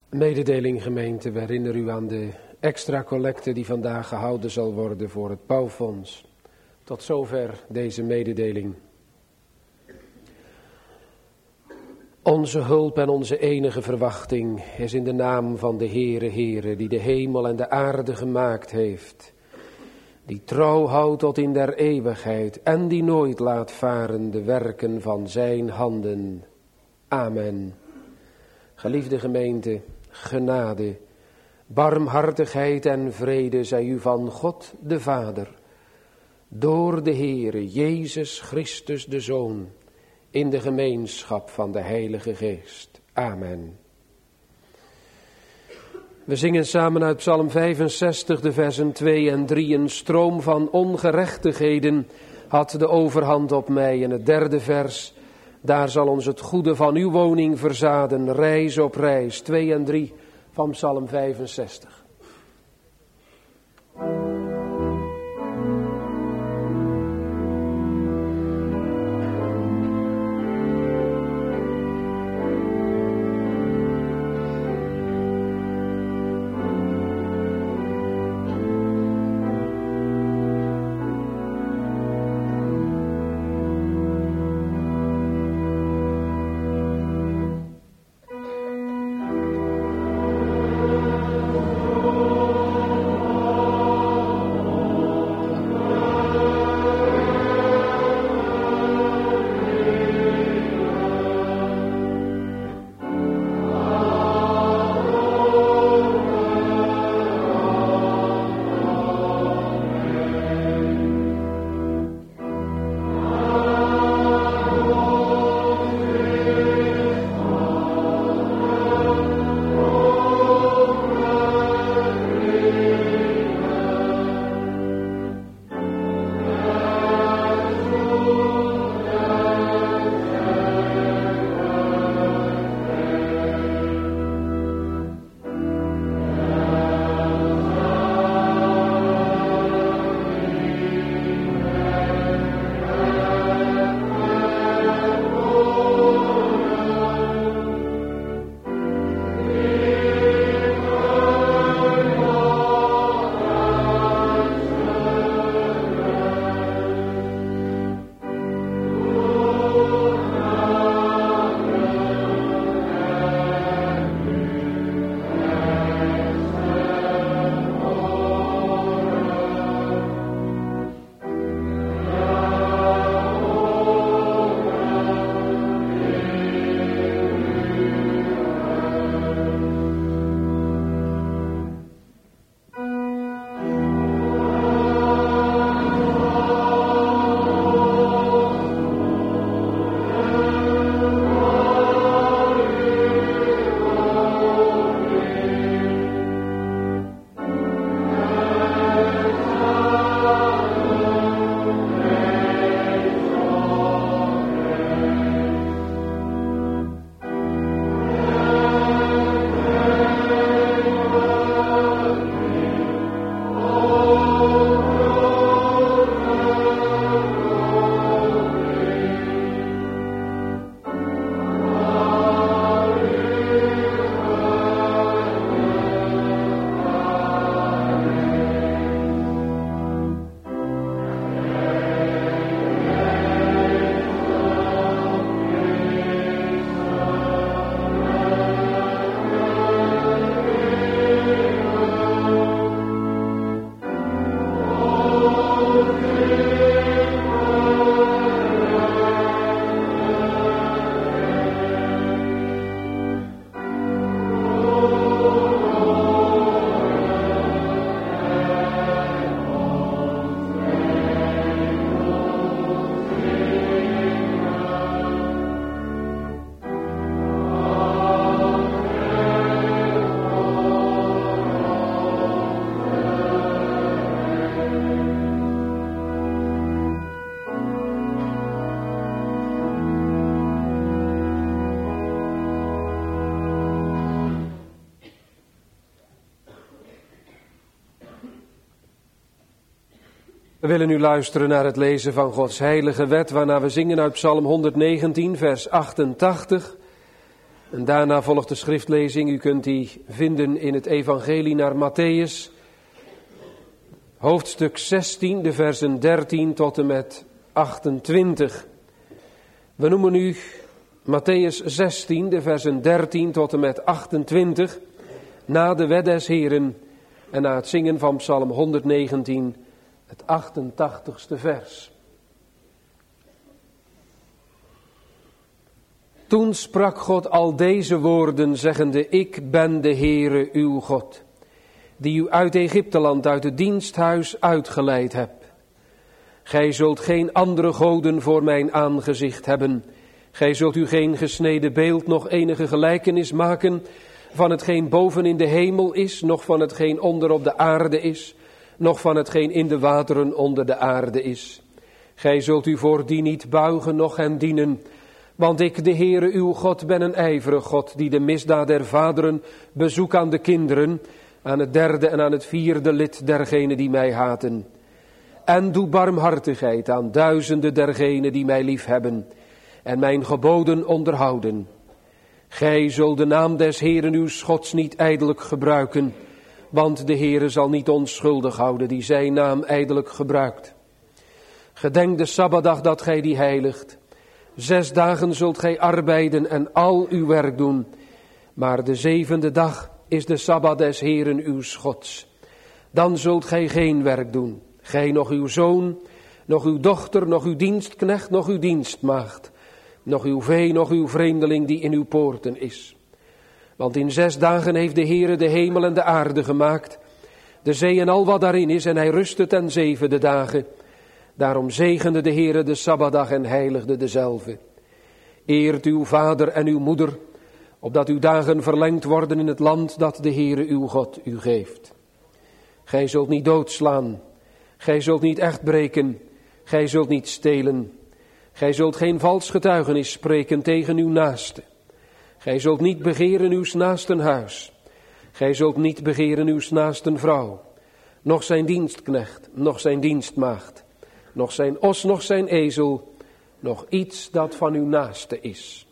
Mededeling gemeente, we herinneren u aan de extra collecte die vandaag gehouden zal worden voor het Pauwfonds. Tot zover deze mededeling. Onze hulp en onze enige verwachting is in de naam van de Heere, die de hemel en de aarde gemaakt heeft. Die trouw houdt tot in der eeuwigheid en die nooit laat varen de werken van zijn handen. Amen. Geliefde gemeente, genade, barmhartigheid en vrede zij u van God de Vader, door de Heere Jezus Christus de Zoon, in de gemeenschap van de Heilige Geest. Amen. We zingen samen uit Psalm 65 de versen 2 en 3. Een stroom van ongerechtigheden had de overhand op mij. En het derde vers, daar zal ons het goede van uw woning verzaden, reis op reis. 2 en 3 van Psalm 65. We willen nu luisteren naar het lezen van Gods heilige wet, waarna we zingen uit Psalm 119, vers 88. En daarna volgt de schriftlezing. U kunt die vinden in het evangelie naar Mattheüs. Hoofdstuk 16, de versen 13 tot en met 28. We noemen nu Mattheüs 16, de versen 13 tot en met 28. Na de wet des Heren en na het zingen van Psalm 119, het 88ste vers. Toen sprak God al deze woorden, zeggende: Ik ben de Heere uw God, die u uit Egypteland, uit het diensthuis uitgeleid heb. Gij zult geen andere goden voor mijn aangezicht hebben. Gij zult u geen gesneden beeld, nog enige gelijkenis maken van hetgeen boven in de hemel is, noch van hetgeen onder op de aarde is, noch van hetgeen in de wateren onder de aarde is. Gij zult u voor die niet buigen, noch hen dienen. Want ik, de Heere uw God, ben een ijverig God, die de misdaad der vaderen bezoek aan de kinderen, aan het derde en aan het vierde lid dergenen die mij haten. En doe barmhartigheid aan duizenden dergenen die mij liefhebben en mijn geboden onderhouden. Gij zult de naam des Heeren uw Gods niet ijdelijk gebruiken, want de Heere zal niet onschuldig houden die zijn naam ijdelijk gebruikt. Gedenk de Sabbatdag dat gij die heiligt. 6 dagen zult gij arbeiden en al uw werk doen, maar de 7e dag is de Sabbat des Heeren uw Gods. Dan zult gij geen werk doen, gij nog uw zoon, nog uw dochter, nog uw dienstknecht, nog uw dienstmaagd, nog uw vee, nog uw vreemdeling die in uw poorten is. Want in 6 dagen heeft de Heere de hemel en de aarde gemaakt, de zee en al wat daarin is, en hij rustte ten 7e dagen. Daarom zegende de Heere de Sabbatdag en heiligde dezelve. Eert uw vader en uw moeder, opdat uw dagen verlengd worden in het land dat de Heere uw God u geeft. Gij zult niet doodslaan, gij zult niet echt breken, gij zult niet stelen. Gij zult geen vals getuigenis spreken tegen uw naaste. Gij zult niet begeren uws naasten huis. Gij zult niet begeren uws naasten vrouw, noch zijn dienstknecht, noch zijn dienstmaagd, noch zijn os, noch zijn ezel, nog iets dat van uw naaste is.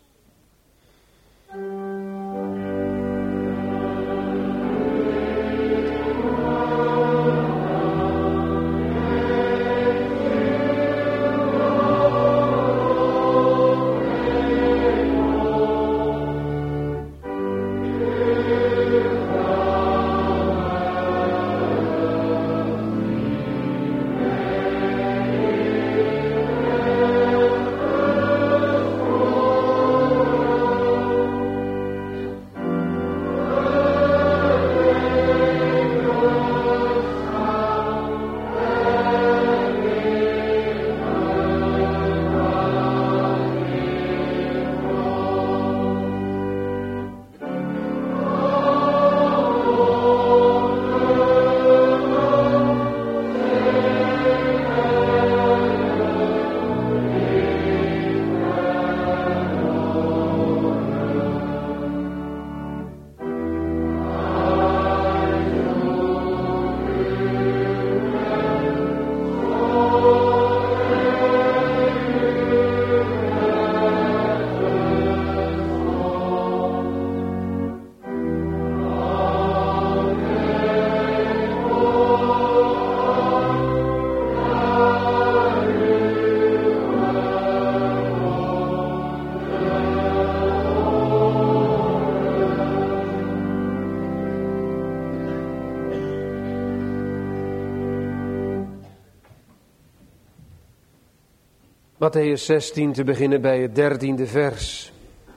Mattheüs 16 te beginnen bij het 13e vers.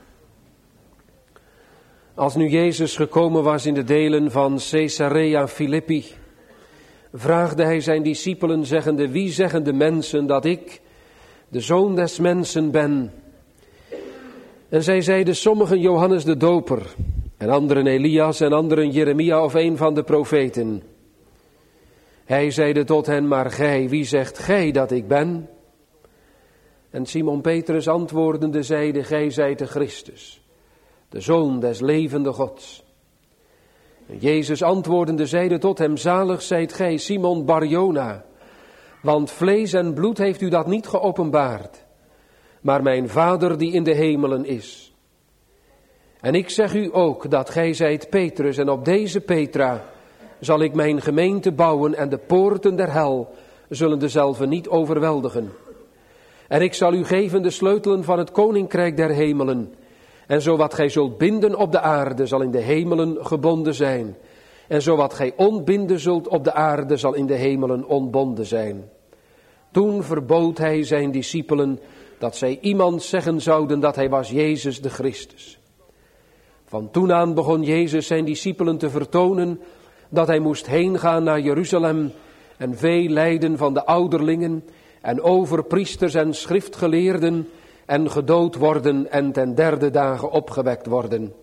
Als nu Jezus gekomen was in de delen van Caesarea Philippi, vraagde hij zijn discipelen zeggende: wie zeggen de mensen dat ik, de Zoon des Mensen, ben? En zij zeiden: sommigen Johannes de Doper, en anderen Elias, en anderen Jeremia of een van de profeten. Hij zeide tot hen: maar gij, wie zegt gij dat ik ben? En Simon Petrus antwoordende zeide: gij zijt de Christus, de Zoon des levende Gods. En Jezus antwoordende zeide tot hem: zalig zijt gij, Simon Barjona, want vlees en bloed heeft u dat niet geopenbaard, maar mijn Vader die in de hemelen is. En ik zeg u ook dat gij zijt Petrus en op deze Petra zal ik mijn gemeente bouwen en de poorten der hel zullen dezelve niet overweldigen. En ik zal u geven de sleutelen van het koninkrijk der hemelen. En zo wat gij zult binden op de aarde zal in de hemelen gebonden zijn. En zo wat gij ontbinden zult op de aarde zal in de hemelen ontbonden zijn. Toen verbood hij zijn discipelen dat zij iemand zeggen zouden dat hij was Jezus de Christus. Van toen aan begon Jezus zijn discipelen te vertonen dat hij moest heengaan naar Jeruzalem en veel lijden van de ouderlingen en overpriesters en schriftgeleerden en gedood worden en ten derde dagen opgewekt worden.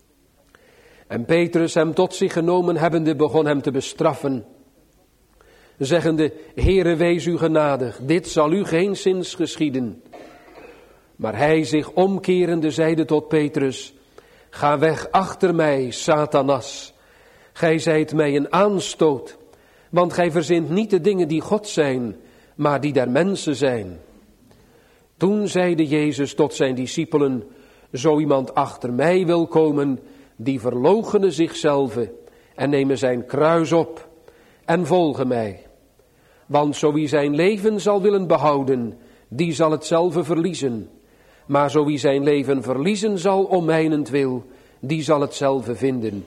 En Petrus hem tot zich genomen hebbende begon hem te bestraffen, zeggende, Heere, wees u genadig, dit zal u geenszins geschieden. Maar hij zich omkerende zeide tot Petrus, ga weg achter mij, Satanas. Gij zijt mij een aanstoot, want gij verzint niet de dingen die God zijn, maar die der mensen zijn. Toen zeide Jezus tot zijn discipelen, zo iemand achter mij wil komen, die verloochene zichzelf en nemen zijn kruis op en volgen mij. Want zo wie zijn leven zal willen behouden, die zal hetzelfde verliezen. Maar zo wie zijn leven verliezen zal om mijnentwil, die zal hetzelfde vinden.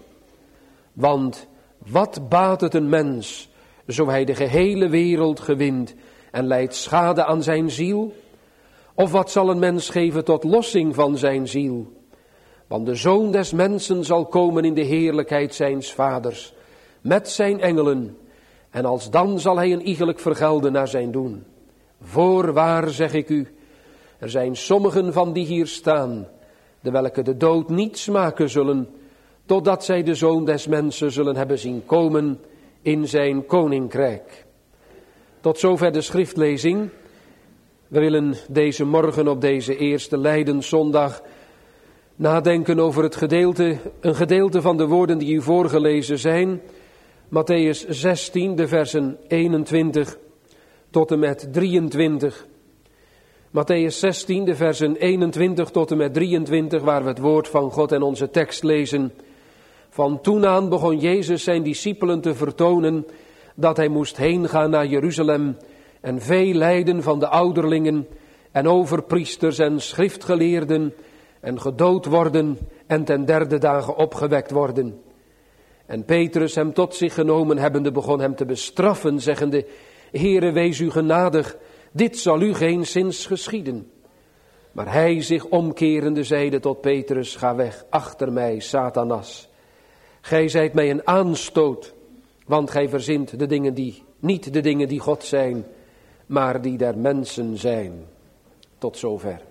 Want wat baat het een mens, zo hij de gehele wereld gewint en lijdt schade aan zijn ziel? Of wat zal een mens geven tot lossing van zijn ziel? Want de Zoon des mensen zal komen in de heerlijkheid zijns vaders, met zijn engelen, en alsdan zal hij een iegelijk vergelden naar zijn doen. Voorwaar zeg ik u, er zijn sommigen van die hier staan, de welke de dood niet smaken zullen, totdat zij de Zoon des mensen zullen hebben zien komen in zijn koninkrijk. Tot zover de schriftlezing. We willen deze morgen op deze eerste Lijdenszondag nadenken over een gedeelte van de woorden die u voorgelezen zijn. Mattheüs 16, de versen 21 tot en met 23. Mattheüs 16, de versen 21 tot en met 23, waar we het woord van God en onze tekst lezen. Van toen aan begon Jezus zijn discipelen te vertonen dat hij moest heengaan naar Jeruzalem en veel lijden van de ouderlingen en overpriesters en schriftgeleerden en gedood worden en ten derde dagen opgewekt worden. En Petrus hem tot zich genomen hebbende begon hem te bestraffen, zeggende, Heere, wees u genadig, dit zal u geenszins geschieden. Maar hij zich omkerende zeide tot Petrus, ga weg achter mij, Satanas. Gij zijt mij een aanstoot, want gij verzint niet de dingen die God zijn, maar die der mensen zijn. Tot zover.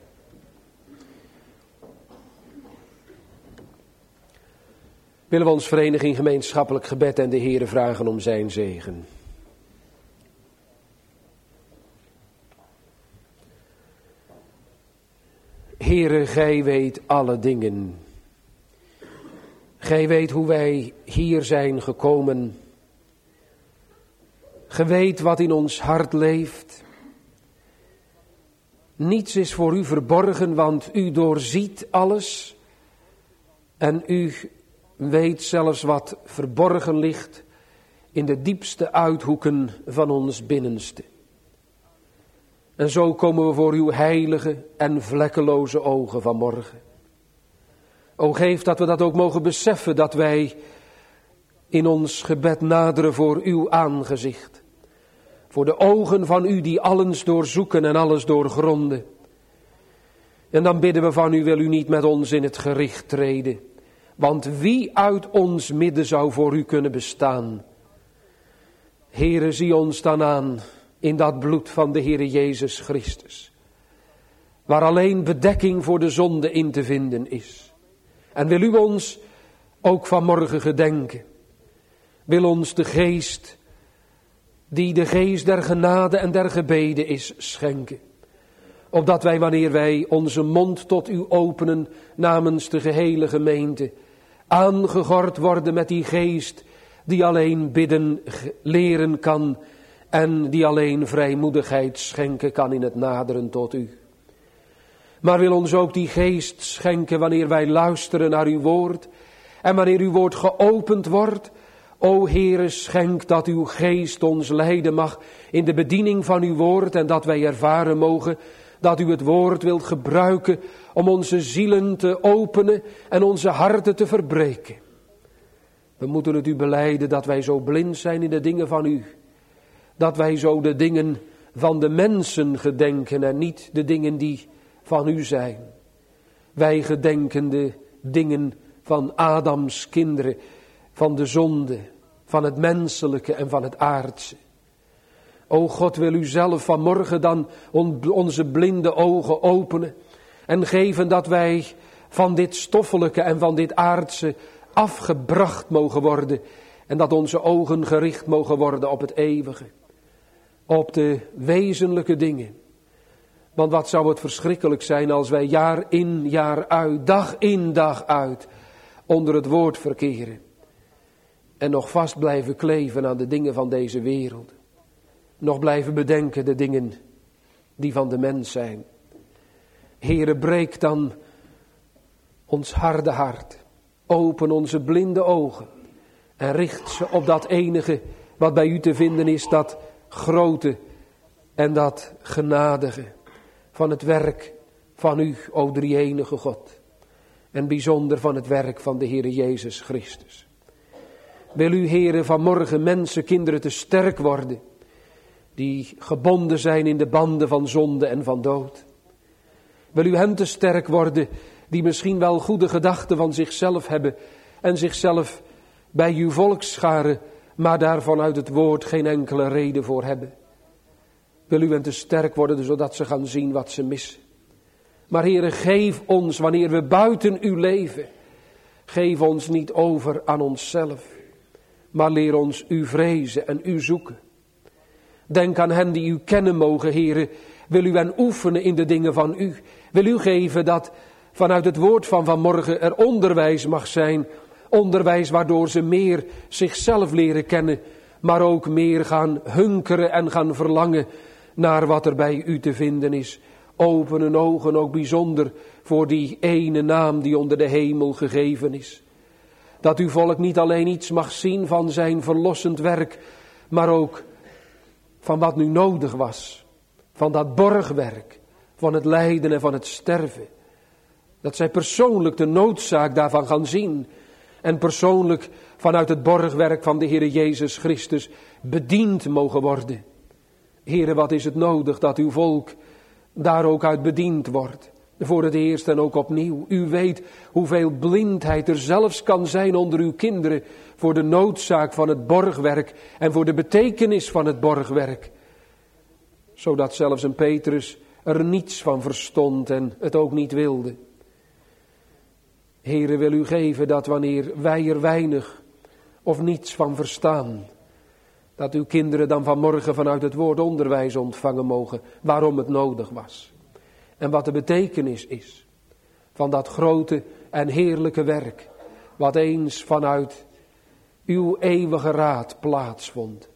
Willen we ons verenigen in gemeenschappelijk gebed en de Heere vragen om zijn zegen. Heere, gij weet alle dingen. Gij weet hoe wij hier zijn gekomen. Gij weet wat in ons hart leeft. Niets is voor u verborgen, want u doorziet alles. En u weet zelfs wat verborgen ligt in de diepste uithoeken van ons binnenste. En zo komen we voor uw heilige en vlekkeloze ogen vanmorgen. O, geef dat we dat ook mogen beseffen, dat wij in ons gebed naderen voor uw aangezicht. Voor de ogen van u die alles doorzoeken en alles doorgronden. En dan bidden we van u, wil u niet met ons in het gericht treden. Want wie uit ons midden zou voor u kunnen bestaan? Heere, zie ons dan aan in dat bloed van de Heere Jezus Christus. Waar alleen bedekking voor de zonde in te vinden is. En wil u ons ook vanmorgen gedenken. Wil ons de geest, die de geest der genade en der gebeden is, schenken. Opdat wij, wanneer wij onze mond tot u openen namens de gehele gemeente, aangegord worden met die geest die alleen bidden leren kan en die alleen vrijmoedigheid schenken kan in het naderen tot u. Maar wil ons ook die geest schenken wanneer wij luisteren naar uw woord. En wanneer uw woord geopend wordt. O Heere, schenk dat uw geest ons leiden mag in de bediening van uw woord. En dat wij ervaren mogen dat u het woord wilt gebruiken om onze zielen te openen en onze harten te verbreken. We moeten het u belijden dat wij zo blind zijn in de dingen van u. Dat wij zo de dingen van de mensen gedenken en niet de dingen die van u zijn. Wij gedenken de dingen van Adams kinderen, van de zonde, van het menselijke en van het aardse. O God, wil u zelf vanmorgen dan onze blinde ogen openen en geven dat wij van dit stoffelijke en van dit aardse afgebracht mogen worden en dat onze ogen gericht mogen worden op het eeuwige, op de wezenlijke dingen. Want wat zou het verschrikkelijk zijn als wij jaar in jaar uit, dag in dag uit onder het woord verkeren en nog vast blijven kleven aan de dingen van deze wereld. Nog blijven bedenken de dingen die van de mens zijn. Heere, breek dan ons harde hart. Open onze blinde ogen. En richt ze op dat enige wat bij u te vinden is. Dat grote en dat genadige van het werk van u, o drie-enige God. En bijzonder van het werk van de Heere Jezus Christus. Wil u, Heere, vanmorgen mensen, kinderen te sterk worden. Die gebonden zijn in de banden van zonde en van dood. Wil u hen te sterk worden die misschien wel goede gedachten van zichzelf hebben en zichzelf bij uw volk scharen, maar daar vanuit het woord geen enkele reden voor hebben. Wil u hen te sterk worden zodat ze gaan zien wat ze missen. Maar Heere, geef ons wanneer we buiten u leven, geef ons niet over aan onszelf, maar leer ons u vrezen en u zoeken. Denk aan hen die u kennen mogen, Heere. Wil u hen oefenen in de dingen van u. Wil u geven dat vanuit het woord van vanmorgen er onderwijs mag zijn. Onderwijs waardoor ze meer zichzelf leren kennen. Maar ook meer gaan hunkeren en gaan verlangen naar wat er bij u te vinden is. Open hun ogen ook bijzonder voor die ene naam die onder de hemel gegeven is. Dat uw volk niet alleen iets mag zien van zijn verlossend werk, maar ook van wat nu nodig was, van dat borgwerk, van het lijden en van het sterven. Dat zij persoonlijk de noodzaak daarvan gaan zien en persoonlijk vanuit het borgwerk van de Heere Jezus Christus bediend mogen worden. Heere, wat is het nodig dat uw volk daar ook uit bediend wordt? Voor het eerst en ook opnieuw. U weet hoeveel blindheid er zelfs kan zijn onder uw kinderen voor de noodzaak van het borgwerk en voor de betekenis van het borgwerk. Zodat zelfs een Petrus er niets van verstond en het ook niet wilde. Heere, wil u geven dat wanneer wij er weinig of niets van verstaan, dat uw kinderen dan vanmorgen vanuit het woord onderwijs ontvangen mogen waarom het nodig was. En wat de betekenis is van dat grote en heerlijke werk, wat eens vanuit uw eeuwige raad plaatsvond.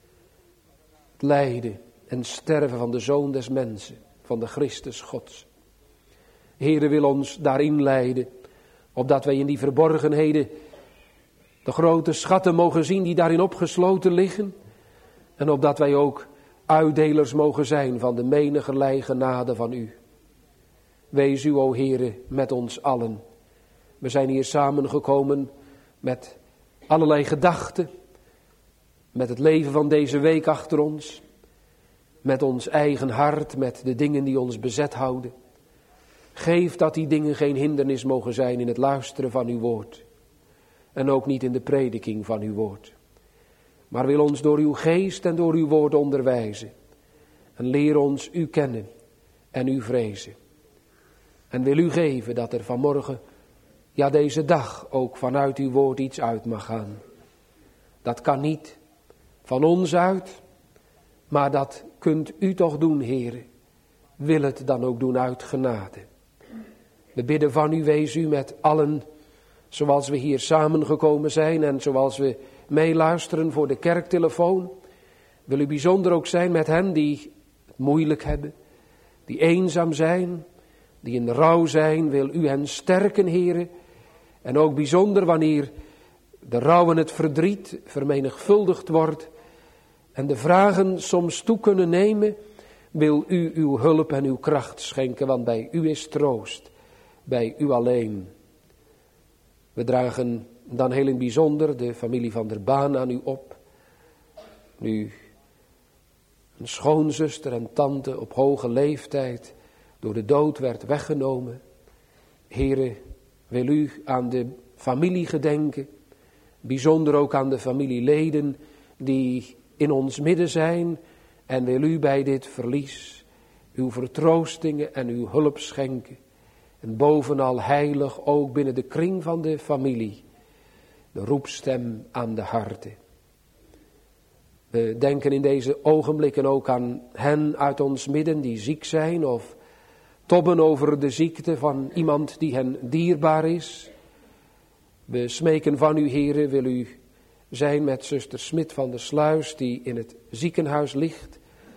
Het lijden en sterven van de Zoon des Mensen, van de Christus Gods. Heere, wil ons daarin leiden, opdat wij in die verborgenheden de grote schatten mogen zien die daarin opgesloten liggen. En opdat wij ook uitdelers mogen zijn van de menigerlei genade van u. Wees u, o Heere, met ons allen. We zijn hier samengekomen met allerlei gedachten, met het leven van deze week achter ons, met ons eigen hart, met de dingen die ons bezet houden. Geef dat die dingen geen hindernis mogen zijn in het luisteren van uw woord en ook niet in de prediking van uw woord. Maar wil ons door uw geest en door uw woord onderwijzen en leer ons u kennen en u vrezen. En wil u geven dat er vanmorgen, ja deze dag, ook vanuit uw woord iets uit mag gaan. Dat kan niet van ons uit, maar dat kunt u toch doen, Heere. Wil het dan ook doen uit genade. We bidden van u, wees u met allen, zoals we hier samengekomen zijn en zoals we meeluisteren voor de kerktelefoon. Wil u bijzonder ook zijn met hen die het moeilijk hebben, die eenzaam zijn, die in rouw zijn, wil u hen sterken, Heere. En ook bijzonder wanneer de rouw en het verdriet vermenigvuldigd wordt en de vragen soms toe kunnen nemen, wil u uw hulp en uw kracht schenken, want bij u is troost, bij u alleen. We dragen dan heel in bijzonder de familie van der Baan aan u op. Nu een schoonzuster en tante op hoge leeftijd door de dood werd weggenomen. Heere, wil u aan de familie gedenken, bijzonder ook aan de familieleden die in ons midden zijn, en wil u bij dit verlies uw vertroostingen en uw hulp schenken. En bovenal heilig ook binnen de kring van de familie, de roepstem aan de harten. We denken in deze ogenblikken ook aan hen uit ons midden die ziek zijn of tobben over de ziekte van iemand die hen dierbaar is. We smeken van u, Heere, wil u zijn met zuster Smit van der Sluis die in het ziekenhuis ligt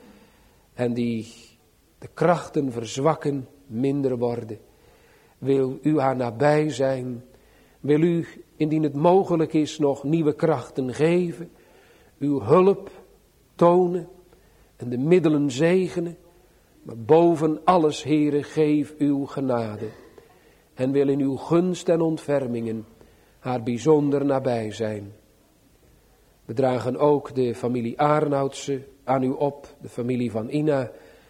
en die de krachten verzwakken, minder worden. Wil u haar nabij zijn, wil u, indien het mogelijk is, nog nieuwe krachten geven, uw hulp tonen en de middelen zegenen, maar boven alles, Heere, geef uw genade en wil in uw gunst en ontfermingen haar bijzonder nabij zijn. We dragen ook de familie Arnoudse aan u op, de familie van Ina,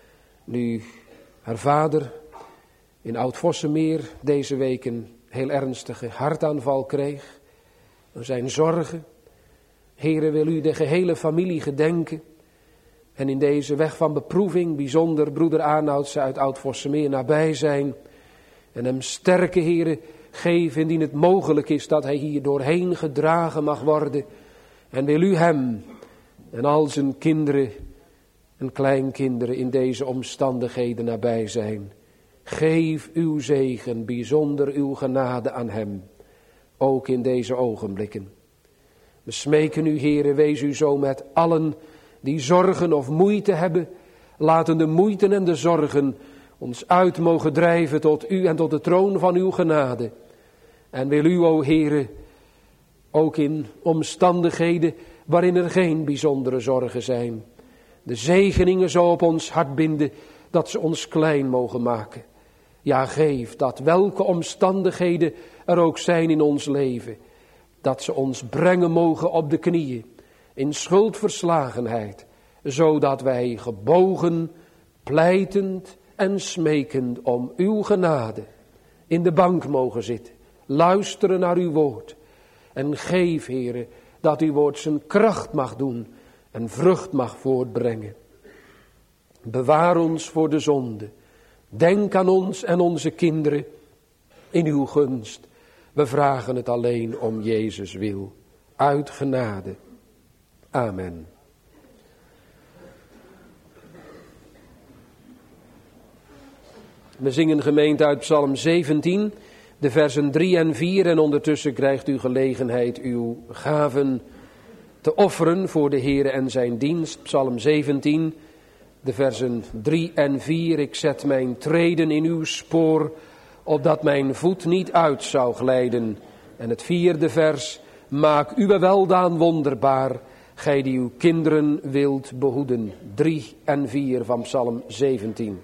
nu haar vader in Oud-Vossemeer deze week een heel ernstige hartaanval kreeg. Er zijn zorgen. Heere, wil u de gehele familie gedenken en in deze weg van beproeving bijzonder broeder Arnoudse uit Oud-Vossemeer nabij zijn en hem sterke, Heere, geef indien het mogelijk is dat hij hier doorheen gedragen mag worden. En wil u hem en al zijn kinderen en kleinkinderen in deze omstandigheden nabij zijn. Geef uw zegen, bijzonder uw genade aan hem, ook in deze ogenblikken. We smeken u, Heere, wees u zo met allen die zorgen of moeite hebben. Laten de moeiten en de zorgen ons uit mogen drijven tot u en tot de troon van uw genade. En wil u, o Heere, ook in omstandigheden waarin er geen bijzondere zorgen zijn, de zegeningen zo op ons hart binden dat ze ons klein mogen maken. Ja, geef dat welke omstandigheden er ook zijn in ons leven, dat ze ons brengen mogen op de knieën, in schuldverslagenheid, zodat wij gebogen, pleitend en smekend om uw genade in de bank mogen zitten, luisteren naar uw woord. En geef, Heere, dat uw woord zijn kracht mag doen en vrucht mag voortbrengen. Bewaar ons voor de zonde. Denk aan ons en onze kinderen in uw gunst. We vragen het alleen om Jezus wil. Uit genade. Amen. We zingen gemeente uit Psalm 17, de versen 3 en 4. En ondertussen krijgt u gelegenheid uw gaven te offeren voor de Heere en zijn dienst. Psalm 17, de versen 3 en 4. Ik zet mijn treden in uw spoor, opdat mijn voet niet uit zou glijden. En het 4e vers. Maak uw weldaan wonderbaar, gij die uw kinderen wilt behoeden. 3 en 4 van Psalm 17.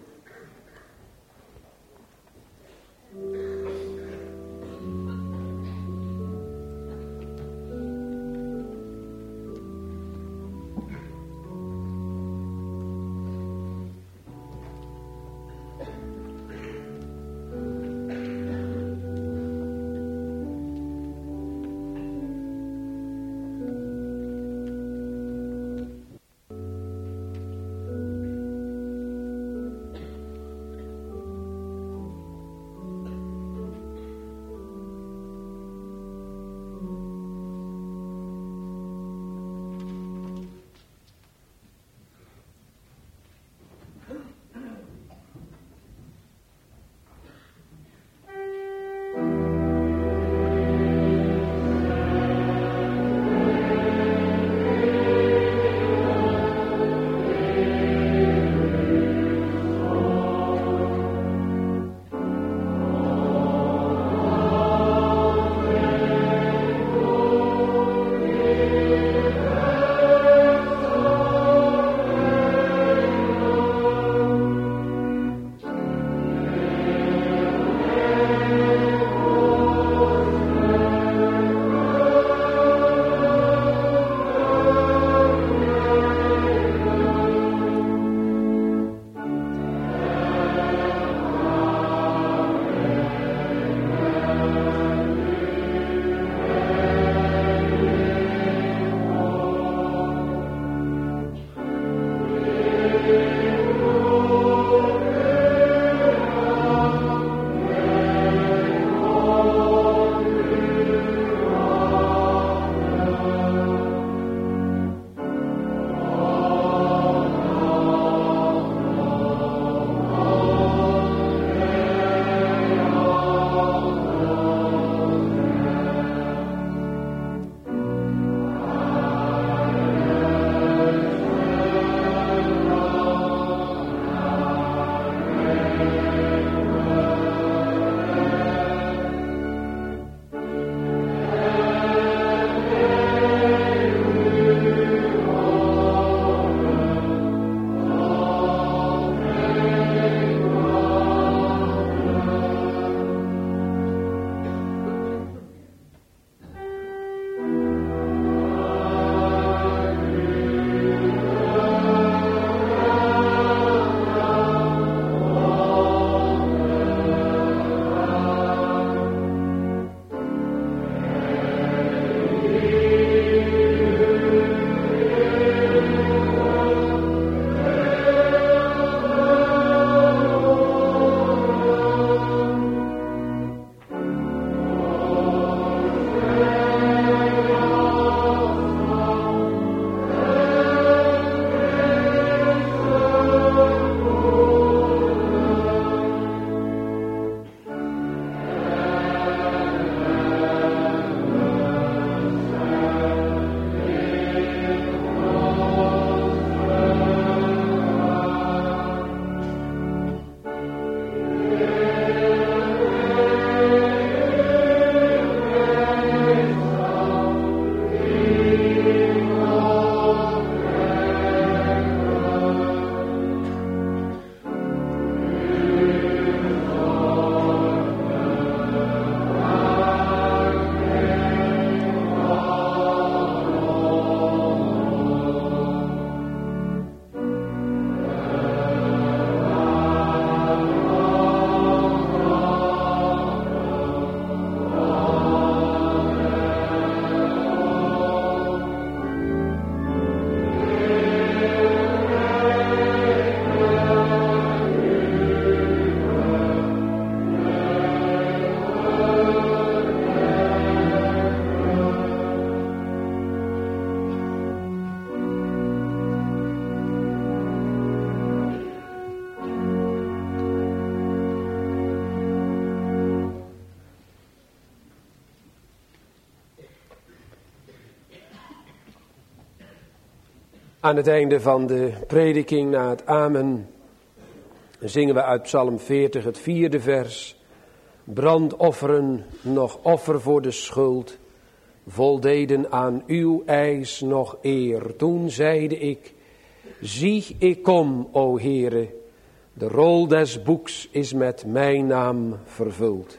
Aan het einde van de prediking na het amen zingen we uit Psalm 40 het 4e vers. Brandofferen, nog offer voor de schuld, voldeden aan uw eis nog eer. Toen zeide ik, zie ik kom, o Heere, de rol des boeks is met mijn naam vervuld.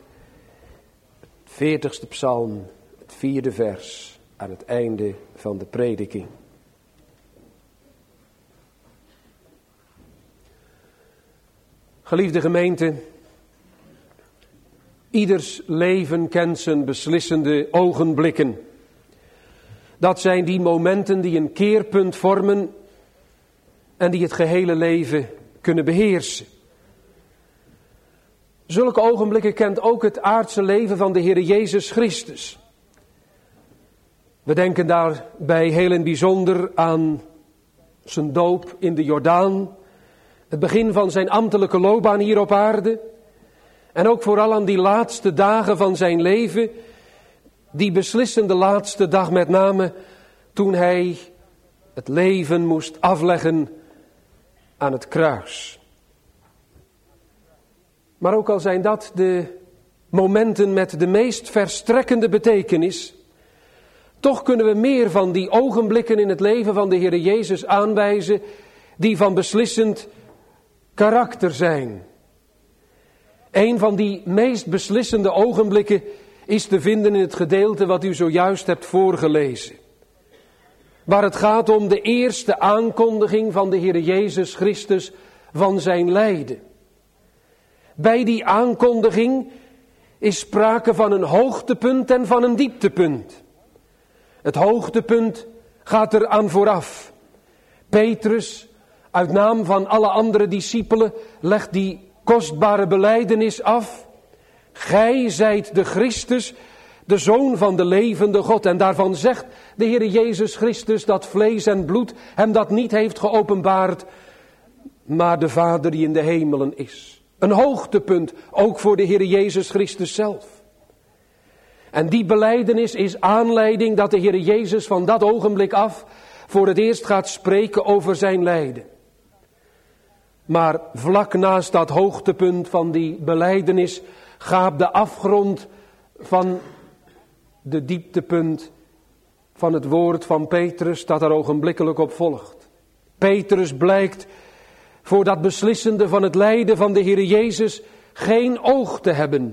40ste psalm, het 4e vers, aan het einde van de prediking. Geliefde gemeente, ieders leven kent zijn beslissende ogenblikken. Dat zijn die momenten die een keerpunt vormen en die het gehele leven kunnen beheersen. Zulke ogenblikken kent ook het aardse leven van de Heer Jezus Christus. We denken daarbij heel in bijzonder aan zijn doop in de Jordaan, het begin van zijn ambtelijke loopbaan hier op aarde en ook vooral aan die laatste dagen van zijn leven, die beslissende laatste dag met name toen hij het leven moest afleggen aan het kruis. Maar ook al zijn dat de momenten met de meest verstrekkende betekenis, toch kunnen we meer van die ogenblikken in het leven van de Heer Jezus aanwijzen die van beslissend karakter zijn. Een van die meest beslissende ogenblikken is te vinden in het gedeelte wat u zojuist hebt voorgelezen. Waar het gaat om de eerste aankondiging van de Heer Jezus Christus van zijn lijden. Bij die aankondiging is sprake van een hoogtepunt en van een dieptepunt. Het hoogtepunt gaat er aan vooraf. Petrus, uit naam van alle andere discipelen, legt die kostbare belijdenis af. Gij zijt de Christus, de Zoon van de levende God. En daarvan zegt de Heer Jezus Christus dat vlees en bloed hem dat niet heeft geopenbaard, maar de Vader die in de hemelen is. Een hoogtepunt, ook voor de Heer Jezus Christus zelf. En die belijdenis is aanleiding dat de Heer Jezus van dat ogenblik af voor het eerst gaat spreken over zijn lijden. Maar vlak naast dat hoogtepunt van die belijdenis gaat de afgrond van de dieptepunt van het woord van Petrus dat er ogenblikkelijk op volgt. Petrus blijkt voor dat beslissende van het lijden van de Heer Jezus geen oog te hebben.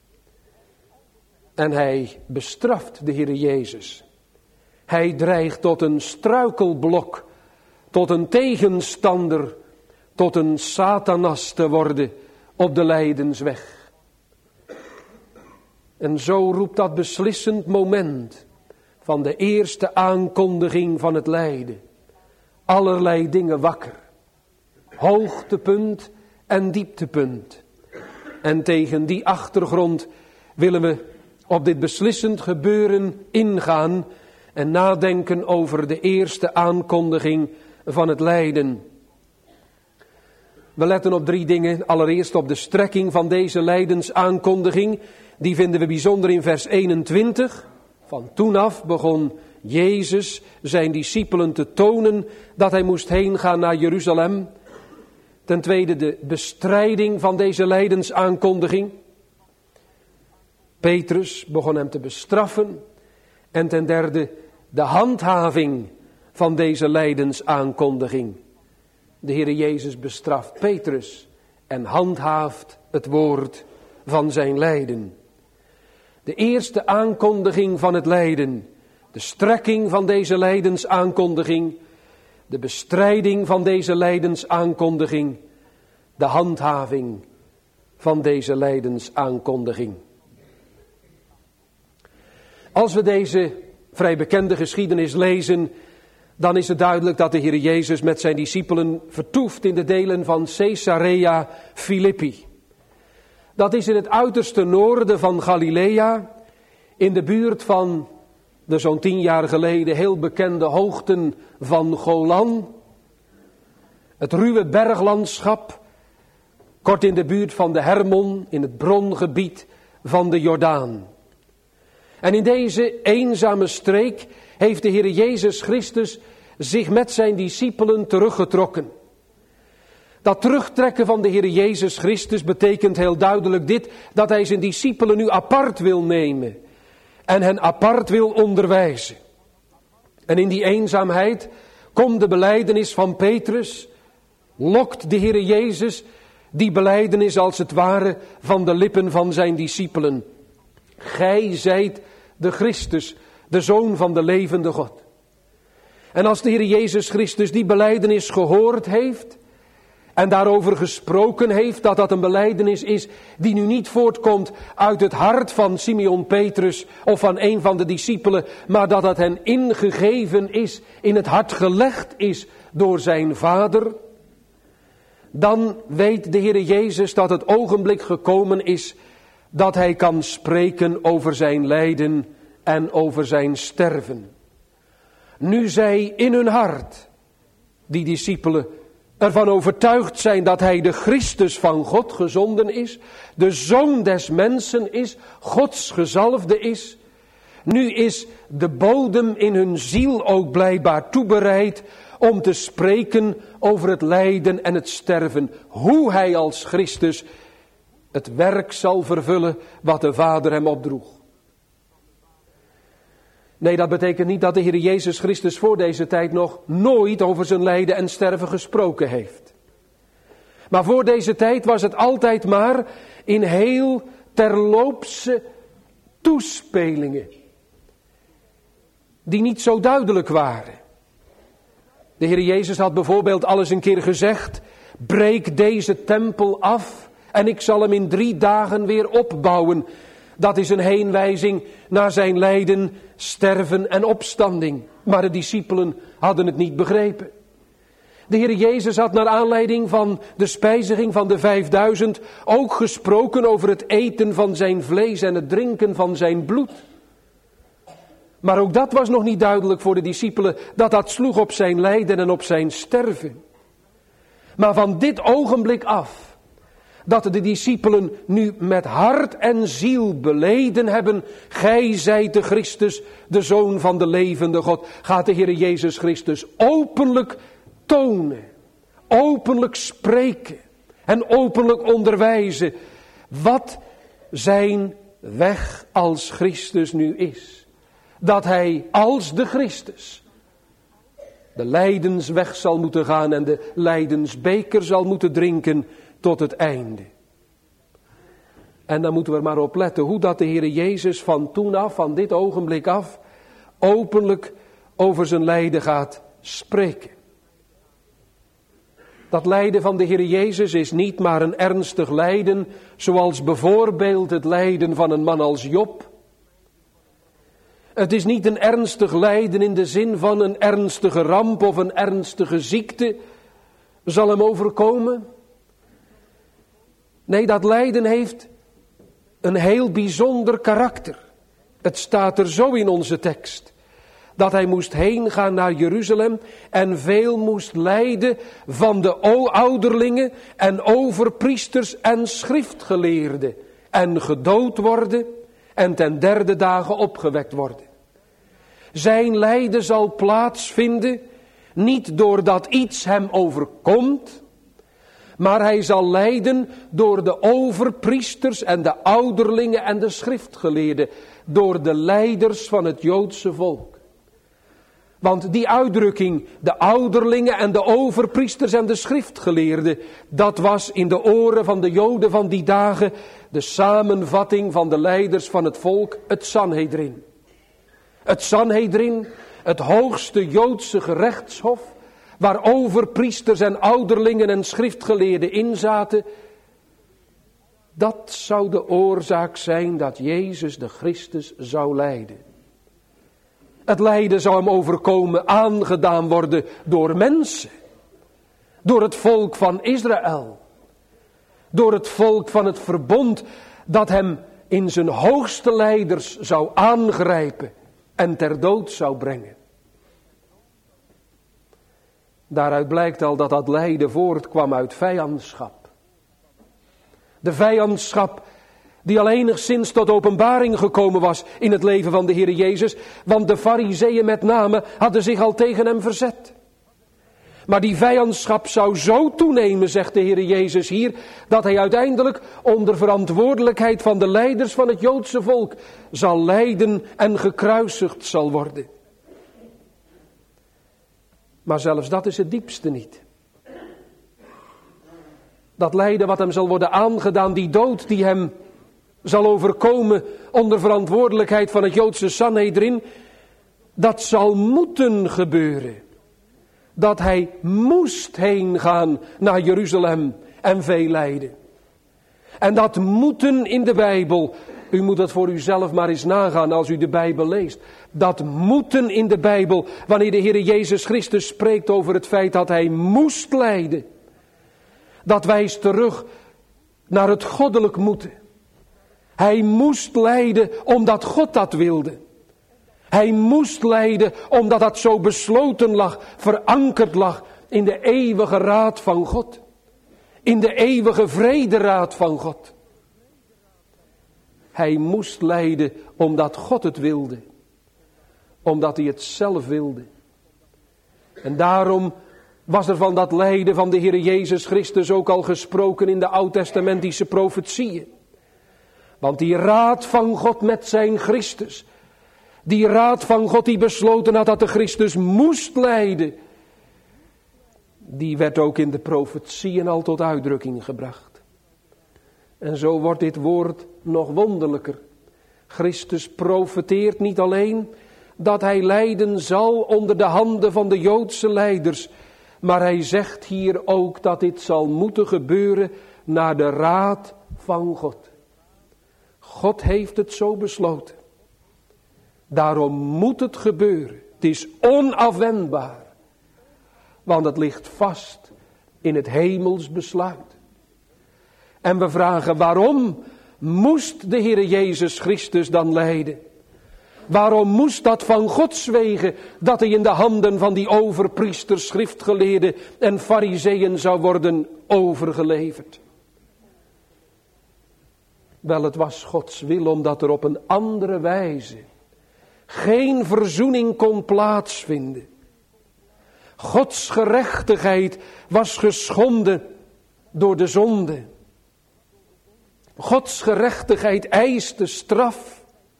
En hij bestraft de Heer Jezus. Hij dreigt tot een struikelblok, tot een tegenstander, tot een Satanas te worden op de lijdensweg. En zo roept dat beslissend moment van de eerste aankondiging van het lijden allerlei dingen wakker. Hoogtepunt en dieptepunt. En tegen die achtergrond willen we op dit beslissend gebeuren ingaan en nadenken over de eerste aankondiging van het lijden. We letten op 3 dingen. Allereerst op de strekking van deze lijdensaankondiging. Die vinden we bijzonder in vers 21. Van toen af begon Jezus zijn discipelen te tonen dat hij moest heen gaan naar Jeruzalem. Ten tweede de bestrijding van deze lijdensaankondiging. Petrus begon hem te bestraffen. En ten derde de handhaving van deze lijdensaankondiging. De Heer Jezus bestraft Petrus en handhaaft het woord van zijn lijden. De eerste aankondiging van het lijden, de strekking van deze lijdensaankondiging, de bestrijding van deze lijdensaankondiging, de handhaving van deze lijdensaankondiging. Als we deze vrij bekende geschiedenis lezen, dan is het duidelijk dat de Heer Jezus met zijn discipelen vertoeft in de delen van Caesarea Philippi. Dat is in het uiterste noorden van Galilea, in de buurt van de zo'n 10 jaar geleden heel bekende hoogten van Golan. Het ruwe berglandschap, kort in de buurt van de Hermon, in het brongebied van de Jordaan. En in deze eenzame streek heeft de Heer Jezus Christus zich met zijn discipelen teruggetrokken. Dat terugtrekken van de Heer Jezus Christus betekent heel duidelijk dit, dat hij zijn discipelen nu apart wil nemen en hen apart wil onderwijzen. En in die eenzaamheid komt de belijdenis van Petrus, lokt de Heer Jezus die belijdenis als het ware van de lippen van zijn discipelen. Gij zijt de Christus, de Zoon van de levende God. En als de Heer Jezus Christus die belijdenis gehoord heeft en daarover gesproken heeft, dat dat een belijdenis is die nu niet voortkomt uit het hart van Simeon Petrus of van een van de discipelen, maar dat het hen ingegeven is, in het hart gelegd is door zijn Vader, dan weet de Heer Jezus dat het ogenblik gekomen is dat hij kan spreken over zijn lijden en over zijn sterven. Nu zij in hun hart, die discipelen, ervan overtuigd zijn dat hij de Christus van God gezonden is, de Zoon des mensen is, Gods gezalfde is, nu is de bodem in hun ziel ook blijkbaar toebereid om te spreken over het lijden en het sterven, hoe hij als Christus het werk zal vervullen wat de Vader hem opdroeg. Nee, dat betekent niet dat de Heer Jezus Christus voor deze tijd nog nooit over zijn lijden en sterven gesproken heeft. Maar voor deze tijd was het altijd maar in heel terloopse toespelingen, die niet zo duidelijk waren. De Heer Jezus had bijvoorbeeld al eens een keer gezegd, breek deze tempel af en ik zal hem in 3 dagen weer opbouwen. Dat is een heenwijzing naar zijn lijden, sterven en opstanding. Maar de discipelen hadden het niet begrepen. De Heer Jezus had naar aanleiding van de spijziging van de 5000 ook gesproken over het eten van zijn vlees en het drinken van zijn bloed. Maar ook dat was nog niet duidelijk voor de discipelen, dat dat sloeg op zijn lijden en op zijn sterven. Maar van dit ogenblik af, dat de discipelen nu met hart en ziel beleden hebben, gij zijt de Christus, de Zoon van de levende God, gaat de Heer Jezus Christus openlijk tonen, openlijk spreken en openlijk onderwijzen wat zijn weg als Christus nu is. Dat hij als de Christus de lijdensweg zal moeten gaan en de lijdensbeker zal moeten drinken tot het einde. En dan moeten we er maar op letten hoe dat de Heer Jezus van toen af, van dit ogenblik af, openlijk over zijn lijden gaat spreken. Dat lijden van de Heer Jezus is niet maar een ernstig lijden, zoals bijvoorbeeld het lijden van een man als Job. Het is niet een ernstig lijden in de zin van een ernstige ramp of een ernstige ziekte zal hem overkomen. Nee, dat lijden heeft een heel bijzonder karakter. Het staat er zo in onze tekst, dat hij moest heen gaan naar Jeruzalem en veel moest lijden van de ouderlingen en overpriesters en schriftgeleerden en gedood worden en ten 3e dagen opgewekt worden. Zijn lijden zal plaatsvinden, niet doordat iets hem overkomt, maar hij zal lijden door de overpriesters en de ouderlingen en de schriftgeleerden, door de leiders van het Joodse volk. Want die uitdrukking, de ouderlingen en de overpriesters en de schriftgeleerden, dat was in de oren van de Joden van die dagen de samenvatting van de leiders van het volk, het Sanhedrin. Het Sanhedrin, het hoogste Joodse gerechtshof, waar overpriesters en ouderlingen en schriftgeleerden in zaten, dat zou de oorzaak zijn dat Jezus de Christus zou lijden. Het lijden zou hem overkomen, aangedaan worden door mensen, door het volk van Israël, door het volk van het verbond dat hem in zijn hoogste leiders zou aangrijpen en ter dood zou brengen. Daaruit blijkt al dat dat lijden voortkwam uit vijandschap. De vijandschap die al enigszins tot openbaring gekomen was in het leven van de Heer Jezus, want de Farizeeën met name hadden zich al tegen hem verzet. Maar die vijandschap zou zo toenemen, zegt de Heer Jezus hier, dat hij uiteindelijk onder verantwoordelijkheid van de leiders van het Joodse volk zal lijden en gekruisigd zal worden. Maar zelfs dat is het diepste niet. Dat lijden wat hem zal worden aangedaan, die dood die hem zal overkomen onder verantwoordelijkheid van het Joodse Sanhedrin, dat zal moeten gebeuren. Dat hij moest heen gaan naar Jeruzalem en veel lijden. En dat moeten in de Bijbel, u moet dat voor uzelf maar eens nagaan als u de Bijbel leest. Dat moeten in de Bijbel, wanneer de Heer Jezus Christus spreekt over het feit dat hij moest lijden. Dat wijst terug naar het goddelijk moeten. Hij moest lijden omdat God dat wilde. Hij moest lijden omdat dat zo besloten lag, verankerd lag in de eeuwige raad van God. In de eeuwige vrederaad van God. Hij moest lijden omdat God het wilde. Omdat hij het zelf wilde. En daarom was er van dat lijden van de Heer Jezus Christus ook al gesproken in de oud-testamentische profetieën. Want die raad van God met zijn Christus, die raad van God die besloten had dat de Christus moest lijden, die werd ook in de profetieën al tot uitdrukking gebracht. En zo wordt dit woord nog wonderlijker. Christus profeteert niet alleen dat hij lijden zal onder de handen van de Joodse leiders, maar hij zegt hier ook dat dit zal moeten gebeuren naar de raad van God. God heeft het zo besloten. Daarom moet het gebeuren. Het is onafwendbaar. Want het ligt vast in het hemels besluit. En we vragen, waarom moest de Heer Jezus Christus dan lijden? Waarom moest dat van Gods wegen dat hij in de handen van die overpriesters, schriftgeleerden en farizeeën zou worden overgeleverd? Wel, het was Gods wil omdat er op een andere wijze geen verzoening kon plaatsvinden. Gods gerechtigheid was geschonden door de zonde. Gods gerechtigheid eiste straf.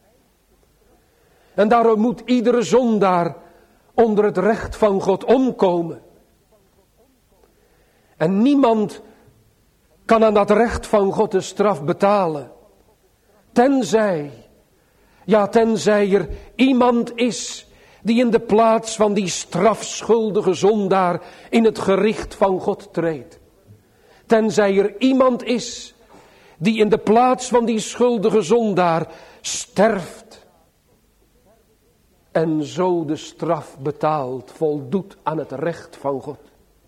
En daarom moet iedere zondaar onder het recht van God omkomen. En niemand kan aan dat recht van God de straf betalen. Tenzij er iemand is die in de plaats van die strafschuldige zondaar in het gericht van God treedt. Tenzij er iemand is die in de plaats van die schuldige zondaar sterft. En zo de straf betaalt, voldoet aan het recht van God.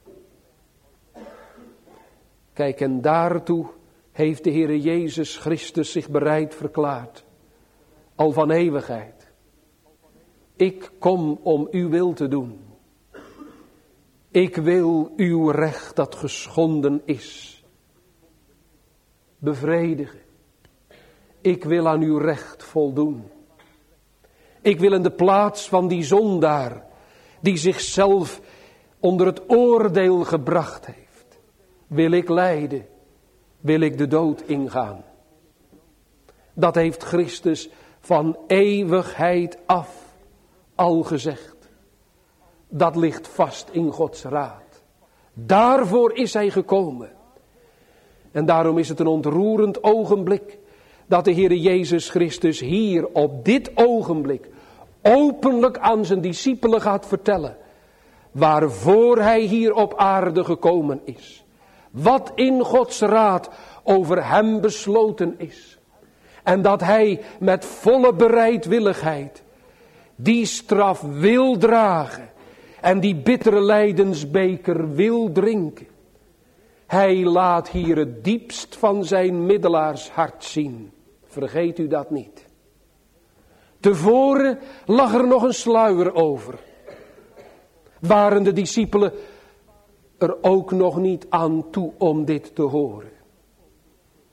Kijk, en daartoe heeft de Heere Jezus Christus zich bereid verklaard. Al van eeuwigheid. Ik kom om uw wil te doen. Ik wil uw recht dat geschonden is bevredigen. Ik wil aan uw recht voldoen. Ik wil in de plaats van die zondaar die zichzelf onder het oordeel gebracht heeft, wil ik lijden, wil ik de dood ingaan. Dat heeft Christus van eeuwigheid af al gezegd. Dat ligt vast in Gods raad. Daarvoor is hij gekomen. En daarom is het een ontroerend ogenblik dat de Heere Jezus Christus hier op dit ogenblik openlijk aan zijn discipelen gaat vertellen waarvoor hij hier op aarde gekomen is. Wat in Gods raad over hem besloten is. En dat hij met volle bereidwilligheid die straf wil dragen en die bittere lijdensbeker wil drinken. Hij laat hier het diepst van zijn middelaarshart zien. Vergeet u dat niet. Tevoren lag er nog een sluier over. Waren de discipelen er ook nog niet aan toe om dit te horen.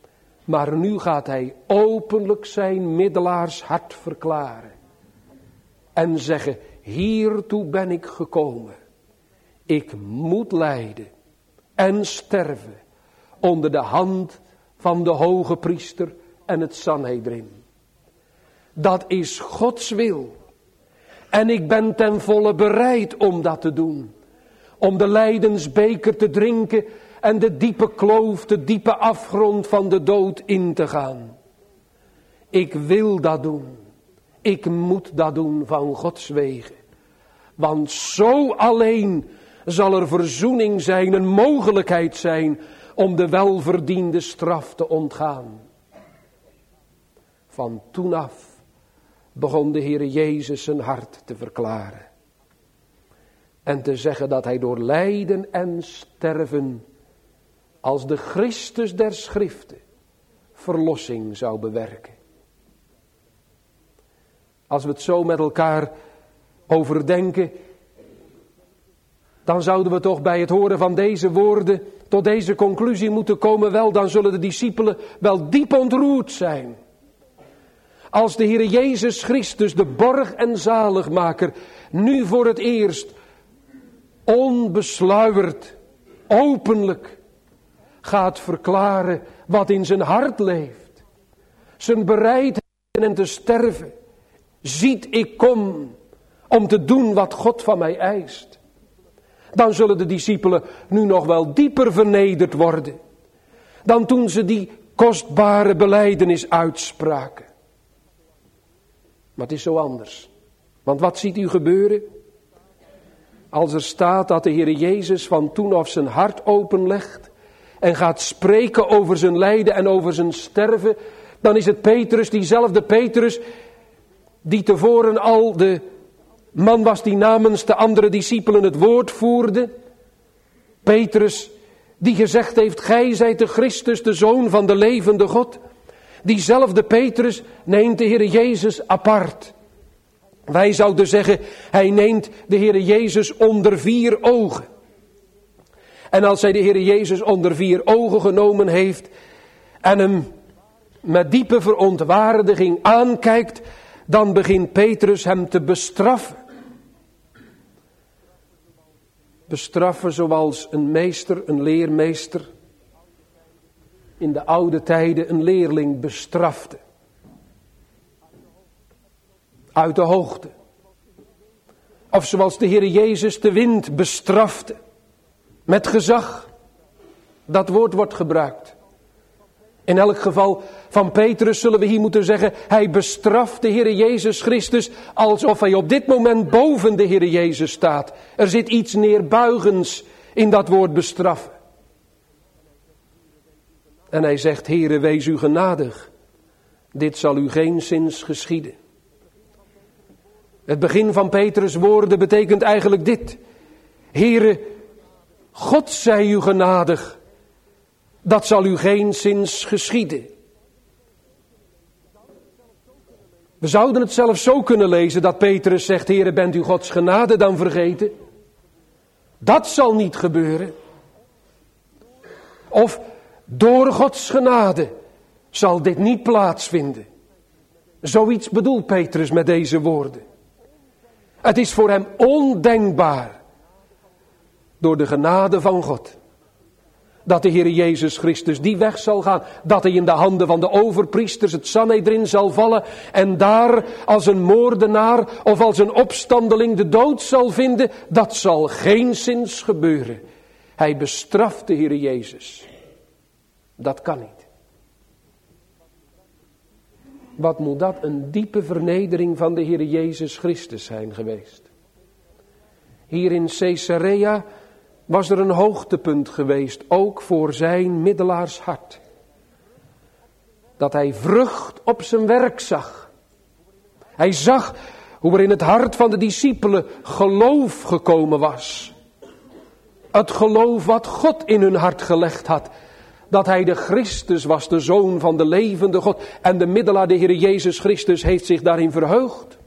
Maar nu gaat hij openlijk zijn middelaarshart verklaren. En zeggen, hiertoe ben ik gekomen. Ik moet lijden en sterven onder de hand van de hoge priester en het Sanhedrin. Dat is Gods wil. En ik ben ten volle bereid om dat te doen. Om de lijdensbeker te drinken en de diepe kloof, de diepe afgrond van de dood in te gaan. Ik wil dat doen. Ik moet dat doen van Gods wegen. Want zo alleen zal er verzoening zijn, een mogelijkheid zijn om de welverdiende straf te ontgaan. Van toen af begon de Heere Jezus zijn hart te verklaren. En te zeggen dat hij door lijden en sterven als de Christus der Schriften verlossing zou bewerken. Als we het zo met elkaar overdenken, dan zouden we toch bij het horen van deze woorden tot deze conclusie moeten komen. Wel, dan zullen de discipelen wel diep ontroerd zijn. Als de Heere Jezus Christus, de borg en zaligmaker, nu voor het eerst onbesluierd, openlijk gaat verklaren wat in zijn hart leeft. Zijn bereidheid en te sterven. Ziet, ik kom om te doen wat God van mij eist. Dan zullen de discipelen nu nog wel dieper vernederd worden dan toen ze die kostbare belijdenis uitspraken. Maar het is zo anders. Want wat ziet u gebeuren? Als er staat dat de Heer Jezus van toen af zijn hart openlegt en gaat spreken over zijn lijden en over zijn sterven, dan is het Petrus, diezelfde Petrus, die tevoren al de man was die namens de andere discipelen het woord voerde. Petrus, die gezegd heeft, gij zijt de Christus, de Zoon van de levende God. Diezelfde Petrus neemt de Heer Jezus apart. Wij zouden zeggen, hij neemt de Heer Jezus onder 4 ogen. En als hij de Heer Jezus onder 4 ogen genomen heeft en hem met diepe verontwaardiging aankijkt, dan begint Petrus hem te bestraffen. Bestraffen zoals een meester, een leermeester in de oude tijden een leerling bestrafte. Uit de hoogte. Of zoals de Heer Jezus de wind bestrafte. Met gezag. Dat woord wordt gebruikt. In elk geval van Petrus zullen we hier moeten zeggen, hij bestraft de Heer Jezus Christus alsof hij op dit moment boven de Heer Jezus staat. Er zit iets neerbuigens in dat woord bestraffen. En hij zegt, Heere, wees u genadig. Dit zal u geenszins geschieden. Het begin van Petrus' woorden betekent eigenlijk dit. Heere, God zij u genadig. Dat zal u geenszins geschieden. We zouden het zelfs zo kunnen lezen dat Petrus zegt, Heere, bent u Gods genade dan vergeten? Dat zal niet gebeuren. Of door Gods genade zal dit niet plaatsvinden. Zoiets bedoelt Petrus met deze woorden. Het is voor hem ondenkbaar, door de genade van God, dat de Heer Jezus Christus die weg zal gaan. Dat hij in de handen van de overpriesters, het Sanhedrin, zal vallen. En daar als een moordenaar of als een opstandeling de dood zal vinden. Dat zal geenszins gebeuren. Hij bestraft de Heer Jezus. Dat kan niet. Wat moet dat een diepe vernedering van de Heer Jezus Christus zijn geweest. Hier in Caesarea was er een hoogtepunt geweest, ook voor zijn middelaarshart. Dat hij vrucht op zijn werk zag. Hij zag hoe er in het hart van de discipelen geloof gekomen was. Het geloof wat God in hun hart gelegd had. Dat hij de Christus was, de Zoon van de levende God. En de middelaar, de Heer Jezus Christus, heeft zich daarin verheugd.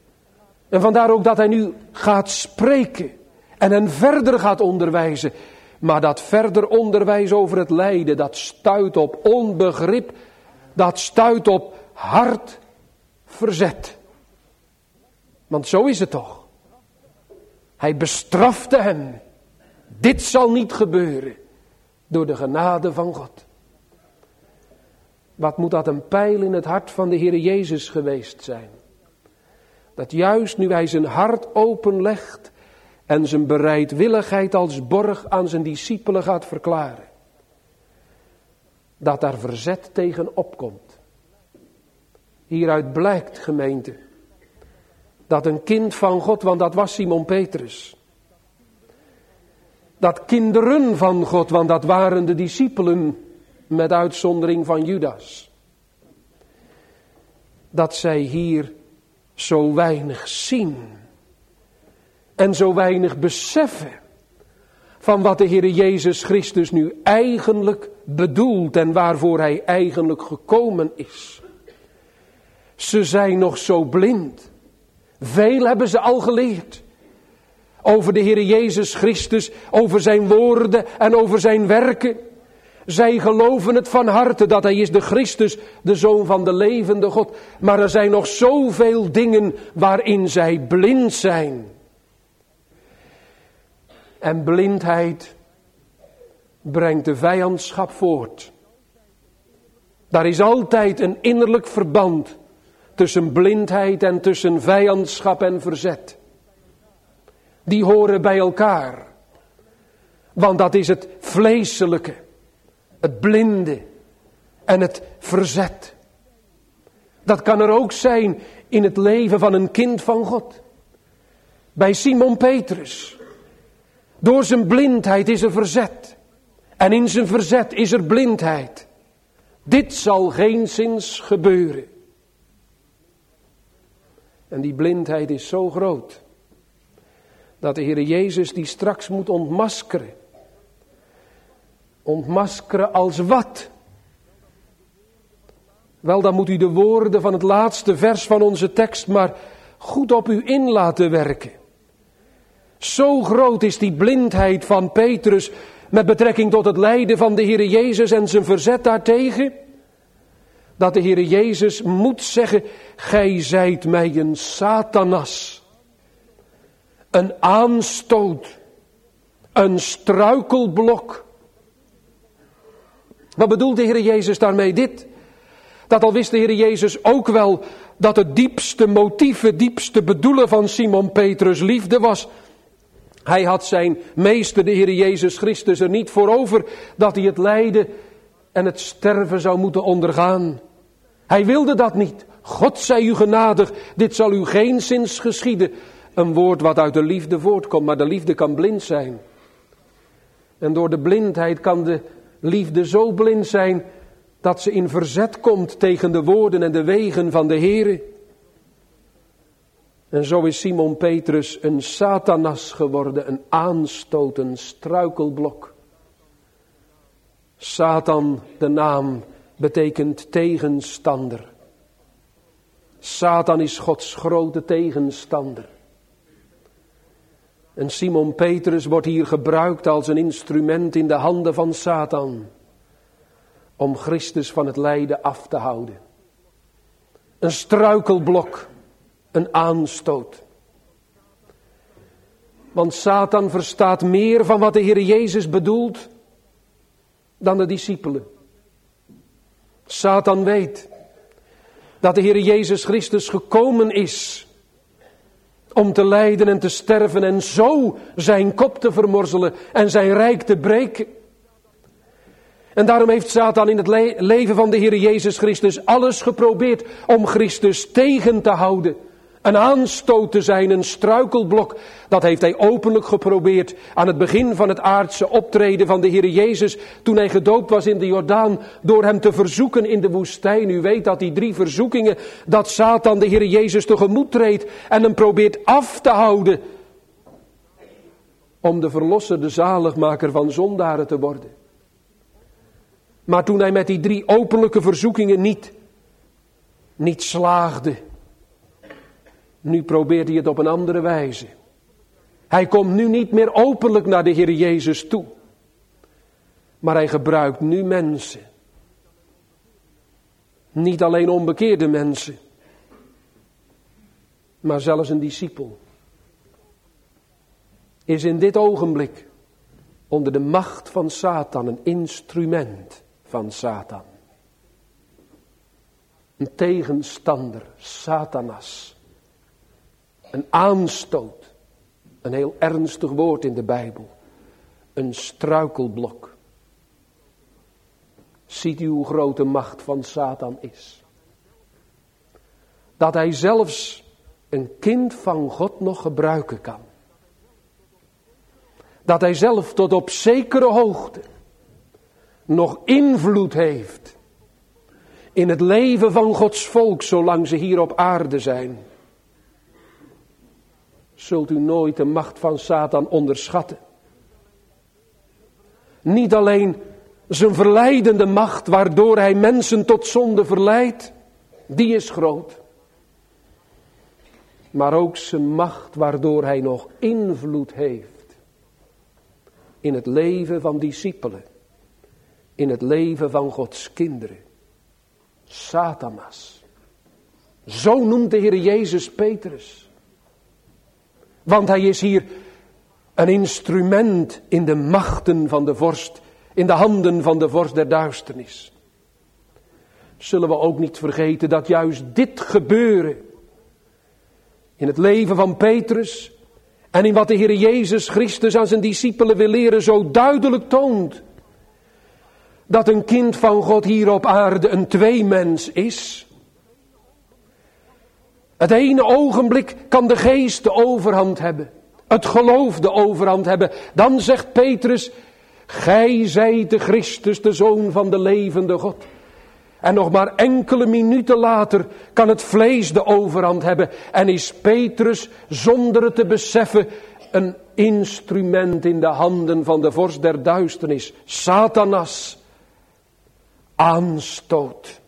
En vandaar ook dat hij nu gaat spreken en hen verder gaat onderwijzen. Maar dat verder onderwijs over het lijden, dat stuit op onbegrip, dat stuit op hard verzet. Want zo is het toch. Hij bestrafte hem. Dit zal niet gebeuren door de genade van God. Wat moet dat een pijl in het hart van de Heere Jezus geweest zijn. Dat juist nu hij zijn hart openlegt en zijn bereidwilligheid als borg aan zijn discipelen gaat verklaren. Dat daar verzet tegen opkomt. Hieruit blijkt, gemeente, dat een kind van God, want dat was Simon Petrus. Dat kinderen van God, want dat waren de discipelen met uitzondering van Judas. Dat zij hier zo weinig zien en zo weinig beseffen van wat de Heere Jezus Christus nu eigenlijk bedoelt en waarvoor hij eigenlijk gekomen is. Ze zijn nog zo blind. Veel hebben ze al geleerd. Over de Heere Jezus Christus, over zijn woorden en over zijn werken. Zij geloven het van harte dat hij is de Christus, de Zoon van de levende God. Maar er zijn nog zoveel dingen waarin zij blind zijn. En blindheid brengt de vijandschap voort. Daar is altijd een innerlijk verband tussen blindheid en tussen vijandschap en verzet. Die horen bij elkaar. Want dat is het vleeselijke, het blinde en het verzet. Dat kan er ook zijn in het leven van een kind van God. Bij Simon Petrus. Door zijn blindheid is er verzet. En in zijn verzet is er blindheid. Dit zal geenszins gebeuren. En die blindheid is zo groot, dat de Heere Jezus die straks moet ontmaskeren. Ontmaskeren als wat? Wel, dan moet u de woorden van het laatste vers van onze tekst maar goed op u in laten werken. Zo groot is die blindheid van Petrus met betrekking tot het lijden van de Heere Jezus en zijn verzet daartegen, dat de Heere Jezus moet zeggen, gij zijt mij een Satanas, een aanstoot, een struikelblok. Wat bedoelt de Heere Jezus daarmee? Dit, dat al wist de Heere Jezus ook wel dat het diepste motief, het diepste bedoelen van Simon Petrus liefde was. Hij had zijn meester, de Heere Jezus Christus, er niet voor over dat hij het lijden en het sterven zou moeten ondergaan. Hij wilde dat niet. God zij u genadig, dit zal u geenszins geschieden. Een woord wat uit de liefde voortkomt, maar de liefde kan blind zijn. En door de blindheid kan de liefde zo blind zijn dat ze in verzet komt tegen de woorden en de wegen van de Heere. En zo is Simon Petrus een Satanas geworden, een aanstoot, een struikelblok. Satan, de naam, betekent tegenstander. Satan is Gods grote tegenstander. En Simon Petrus wordt hier gebruikt als een instrument in de handen van Satan, om Christus van het lijden af te houden. Een struikelblok, een aanstoot. Want Satan verstaat meer van wat de Heer Jezus bedoelt dan de discipelen. Satan weet dat de Heer Jezus Christus gekomen is om te lijden en te sterven en zo zijn kop te vermorzelen en zijn rijk te breken. En daarom heeft Satan in het leven van de Heer Jezus Christus alles geprobeerd om Christus tegen te houden. Een aanstoot te zijn, een struikelblok. Dat heeft hij openlijk geprobeerd aan het begin van het aardse optreden van de Heer Jezus, toen hij gedoopt was in de Jordaan, door hem te verzoeken in de woestijn. U weet dat die 3 verzoekingen, dat Satan de Heer Jezus tegemoet treedt en hem probeert af te houden om de verlosser, de zaligmaker van zondaren te worden. Maar toen hij met die 3 openlijke verzoekingen niet slaagde, nu probeert hij het op een andere wijze. Hij komt nu niet meer openlijk naar de Heer Jezus toe. Maar hij gebruikt nu mensen. Niet alleen onbekeerde mensen. Maar zelfs een discipel. Is in dit ogenblik onder de macht van Satan een instrument van Satan. Een tegenstander, Satanas. Een aanstoot, een heel ernstig woord in de Bijbel. Een struikelblok. Ziet u hoe groot de macht van Satan is? Dat hij zelfs een kind van God nog gebruiken kan. Dat hij zelf tot op zekere hoogte nog invloed heeft in het leven van Gods volk zolang ze hier op aarde zijn. Zult u nooit de macht van Satan onderschatten. Niet alleen zijn verleidende macht waardoor hij mensen tot zonde verleidt, die is groot. Maar ook zijn macht waardoor hij nog invloed heeft in het leven van discipelen, in het leven van Gods kinderen. Satanas. Zo noemt de Heer Jezus Petrus. Want hij is hier een instrument in de machten van de vorst, in de handen van de vorst der duisternis. Zullen we ook niet vergeten dat juist dit gebeuren in het leven van Petrus en in wat de Heer Jezus Christus aan zijn discipelen wil leren zo duidelijk toont. Dat een kind van God hier op aarde een tweemens is. Het ene ogenblik kan de geest de overhand hebben. Het geloof de overhand hebben. Dan zegt Petrus, gij zijt de Christus, de Zoon van de levende God. En nog maar enkele minuten later kan het vlees de overhand hebben. En is Petrus, zonder het te beseffen, een instrument in de handen van de vorst der duisternis. Satanas. Aanstoot.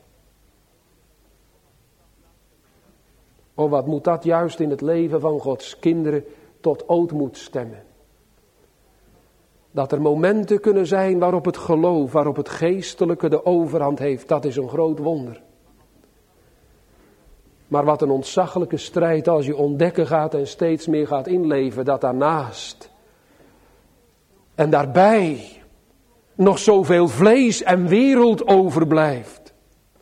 Oh, wat moet dat juist in het leven van Gods kinderen tot ootmoed stemmen. Dat er momenten kunnen zijn waarop het geloof, waarop het geestelijke de overhand heeft, dat is een groot wonder. Maar wat een ontzaglijke strijd als je ontdekken gaat en steeds meer gaat inleven, dat daarnaast en daarbij nog zoveel vlees en wereld overblijft.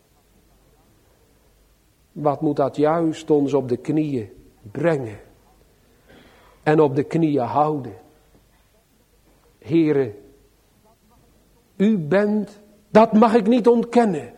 Wat moet dat juist ons op de knieën brengen en op de knieën houden. Heere, u bent, dat mag ik niet ontkennen,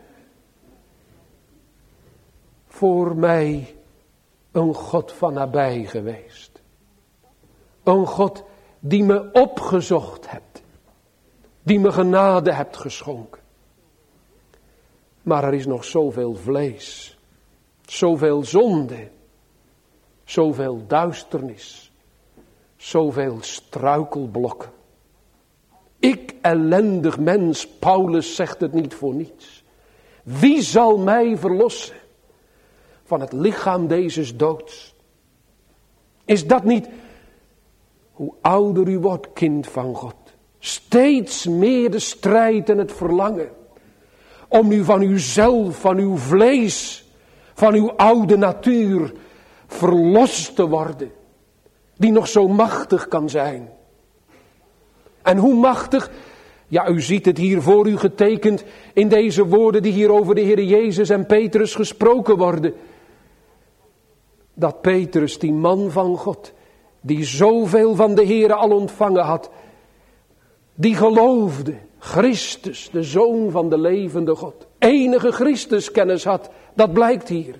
voor mij een God van nabij geweest. Een God die me opgezocht hebt, die me genade hebt geschonken. Maar er is nog zoveel vlees, zoveel zonde, zoveel duisternis, zoveel struikelblokken. Ik ellendig mens, Paulus zegt het niet voor niets. Wie zal mij verlossen van het lichaam dezes doods? Is dat niet, hoe ouder u wordt, kind van God, steeds meer de strijd en het verlangen om u van uzelf, van uw vlees, van uw oude natuur verlost te worden, die nog zo machtig kan zijn. En hoe machtig? Ja, u ziet het hier voor u getekend in deze woorden die hier over de Heer Jezus en Petrus gesproken worden. Dat Petrus, die man van God, die zoveel van de Heer al ontvangen had, die geloofde, Christus, de Zoon van de levende God, enige Christuskennis had, dat blijkt hier.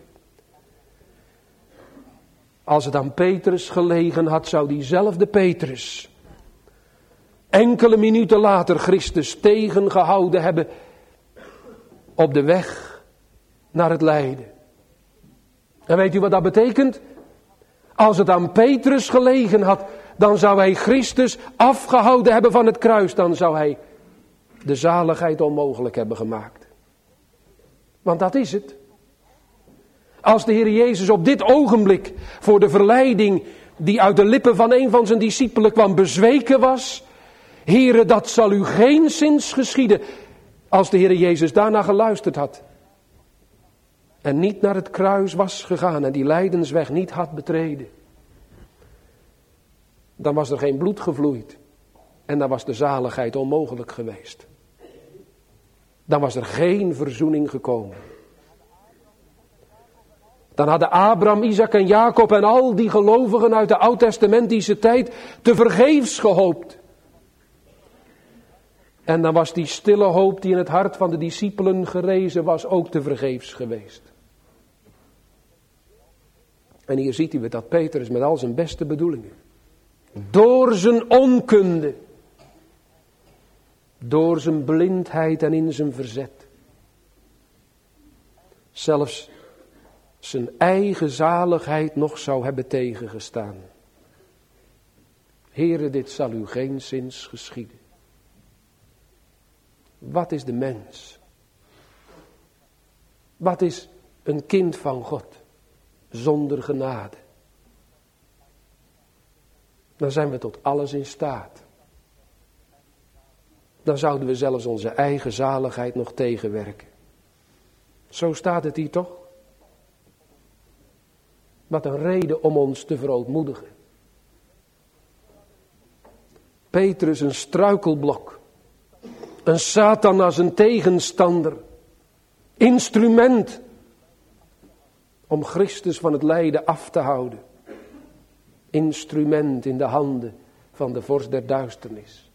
Als het aan Petrus gelegen had, zou diezelfde Petrus enkele minuten later Christus tegengehouden hebben op de weg naar het lijden. En weet u wat dat betekent? Als het aan Petrus gelegen had, dan zou hij Christus afgehouden hebben van het kruis. Dan zou hij de zaligheid onmogelijk hebben gemaakt. Want dat is het. Als de Heer Jezus op dit ogenblik voor de verleiding die uit de lippen van een van zijn discipelen kwam bezweken was, Heere, dat zal u geenszins geschieden. Als de Heere Jezus daarna geluisterd had. En niet naar het kruis was gegaan en die lijdensweg niet had betreden. Dan was er geen bloed gevloeid. En dan was de zaligheid onmogelijk geweest. Dan was er geen verzoening gekomen. Dan hadden Abraham, Isaac en Jacob en al die gelovigen uit de oud-testamentische tijd tevergeefs gehoopt. En dan was die stille hoop die in het hart van de discipelen gerezen was ook tevergeefs geweest. En hier ziet u dat Petrus met al zijn beste bedoelingen, door zijn onkunde, door zijn blindheid en in zijn verzet, zelfs zijn eigen zaligheid nog zou hebben tegengestaan. Heere, dit zal u geenszins geschieden. Wat is de mens? Wat is een kind van God zonder genade? Dan zijn we tot alles in staat. Dan zouden we zelfs onze eigen zaligheid nog tegenwerken. Zo staat het hier toch? Wat een reden om ons te verootmoedigen. Petrus een struikelblok. Een Satan als een tegenstander. Instrument om Christus van het lijden af te houden. Instrument in de handen van de vorst der duisternis.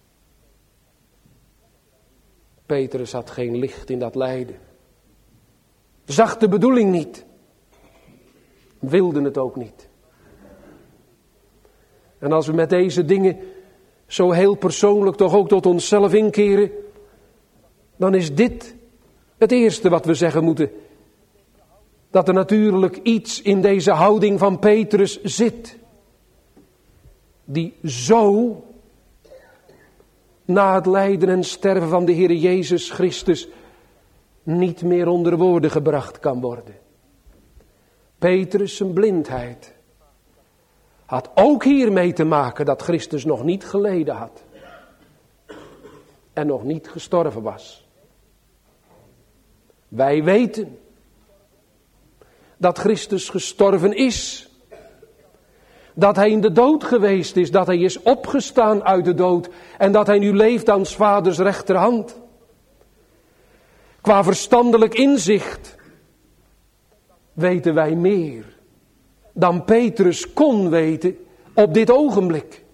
Petrus had geen licht in dat lijden. Zag de bedoeling niet. Wilde het ook niet. En als we met deze dingen zo heel persoonlijk toch ook tot onszelf inkeren, dan is dit het eerste wat we zeggen moeten. Dat er natuurlijk iets in deze houding van Petrus zit. Die zo na het lijden en sterven van de Heer Jezus Christus niet meer onder woorden gebracht kan worden. Petrus' zijn blindheid had ook hiermee te maken dat Christus nog niet geleden had. En nog niet gestorven was. Wij weten dat Christus gestorven is. Dat hij in de dood geweest is, dat hij is opgestaan uit de dood en dat hij nu leeft aan 's Vaders rechterhand. Qua verstandelijk inzicht weten wij meer dan Petrus kon weten op dit ogenblik.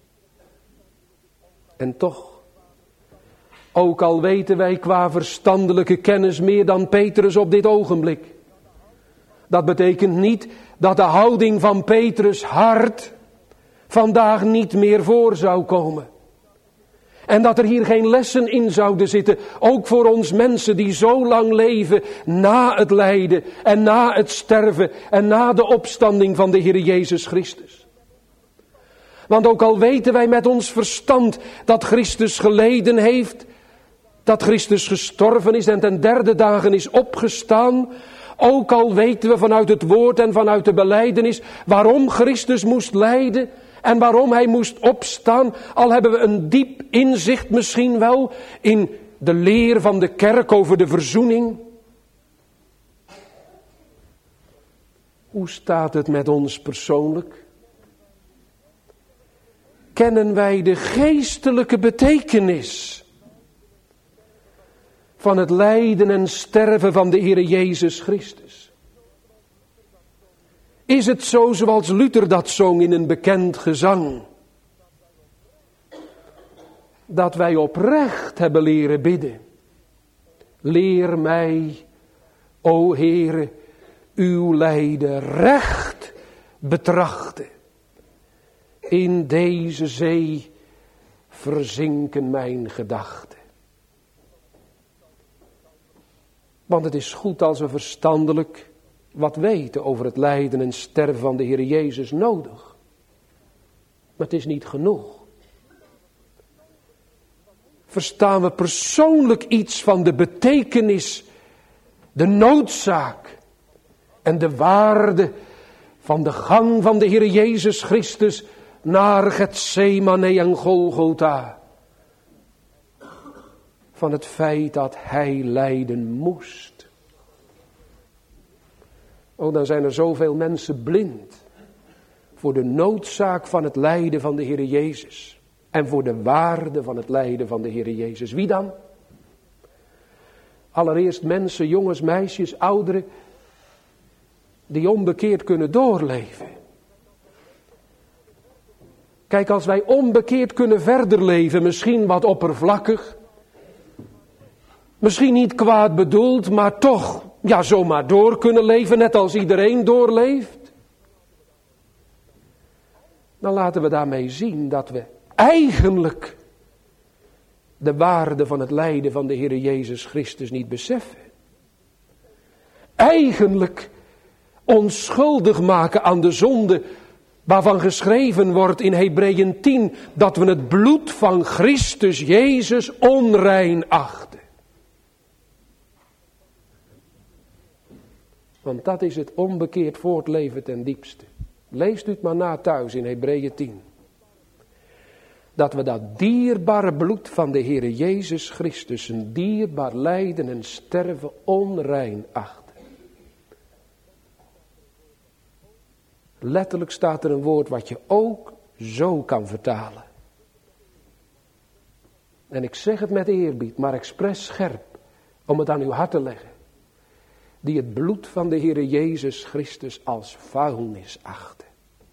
En toch, ook al weten wij qua verstandelijke kennis meer dan Petrus op dit ogenblik, dat betekent niet dat de houding van Petrus' hart vandaag niet meer voor zou komen. En dat er hier geen lessen in zouden zitten, ook voor ons mensen die zo lang leven na het lijden en na het sterven en na de opstanding van de Heer Jezus Christus. Want ook al weten wij met ons verstand dat Christus geleden heeft, dat Christus gestorven is en ten derde dagen is opgestaan, ook al weten we vanuit het woord en vanuit de belijdenis waarom Christus moest lijden en waarom hij moest opstaan, al hebben we een diep inzicht misschien wel in de leer van de kerk over de verzoening. Hoe staat het met ons persoonlijk? Kennen wij de geestelijke betekenis van het lijden en sterven van de Heer Jezus Christus? Is het zo zoals Luther dat zong in een bekend gezang? Dat wij oprecht hebben leren bidden. Leer mij, o Heere, uw lijden recht betrachten. In deze zee verzinken mijn gedachten. Want het is goed als we verstandelijk wat weten over het lijden en sterven van de Heer Jezus nodig. Maar het is niet genoeg. Verstaan we persoonlijk iets van de betekenis, de noodzaak en de waarde van de gang van de Heer Jezus Christus naar Getsemane en Golgotha. van het feit dat hij lijden moest. Oh, dan zijn er zoveel mensen blind voor de noodzaak van het lijden van de Heere Jezus. En voor de waarde van het lijden van de Heere Jezus. Wie dan? Allereerst mensen, jongens, meisjes, ouderen, die onbekeerd kunnen doorleven. Kijk, als wij onbekeerd kunnen verder leven, misschien wat oppervlakkig, misschien niet kwaad bedoeld, maar toch, ja, zomaar door kunnen leven, net als iedereen doorleeft. Dan laten we daarmee zien dat we eigenlijk de waarde van het lijden van de Heere Jezus Christus niet beseffen. Eigenlijk ons schuldig maken aan de zonde waarvan geschreven wordt in Hebreeën 10 dat we het bloed van Christus Jezus onrein achten. Want dat is het onbekeerd voortleven ten diepste. Leest u het maar na thuis in Hebreeën 10. Dat we dat dierbare bloed van de Heere Jezus Christus, een dierbaar lijden en sterven onrein achten. Letterlijk staat er een woord wat je ook zo kan vertalen. En ik zeg het met eerbied, maar expres scherp, om het aan uw hart te leggen. Die het bloed van de Heere Jezus Christus als vuilnis achten.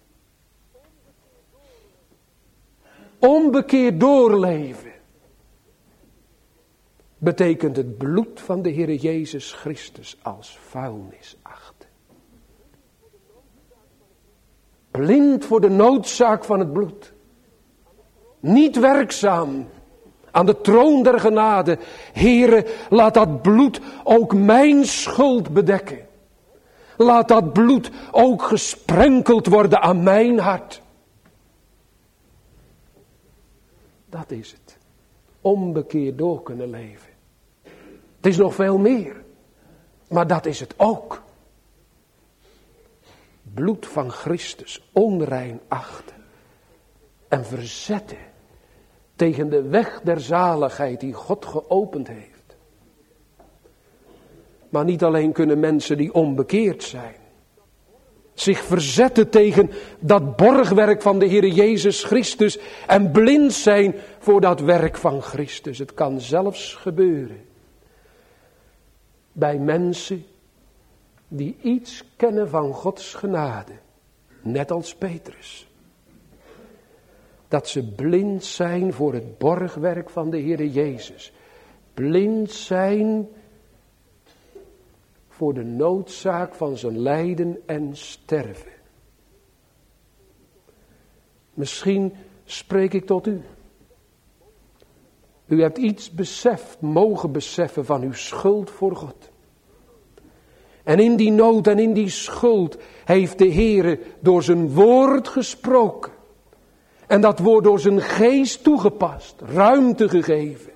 Onbekeerd doorleven betekent het bloed van de Heere Jezus Christus als vuilnis achten. Blind voor de noodzaak van het bloed. Niet werkzaam aan de troon der genade. Heere, laat dat bloed ook mijn schuld bedekken. Laat dat bloed ook gesprenkeld worden aan mijn hart. Dat is het. Onbekeerd door kunnen leven. Het is nog veel meer. Maar dat is het ook. Bloed van Christus onrein achten. En verzetten tegen de weg der zaligheid die God geopend heeft. Maar niet alleen kunnen mensen die onbekeerd zijn zich verzetten tegen dat borgwerk van de Heere Jezus Christus en blind zijn voor dat werk van Christus. Het kan zelfs gebeuren bij mensen die iets kennen van Gods genade, net als Petrus. Dat ze blind zijn voor het borgwerk van de Heere Jezus. Blind zijn voor de noodzaak van zijn lijden en sterven. Misschien spreek ik tot u. U hebt iets beseft, mogen beseffen van uw schuld voor God. En in die nood en in die schuld heeft de Heere door zijn woord gesproken. En dat woord door zijn geest toegepast, ruimte gegeven.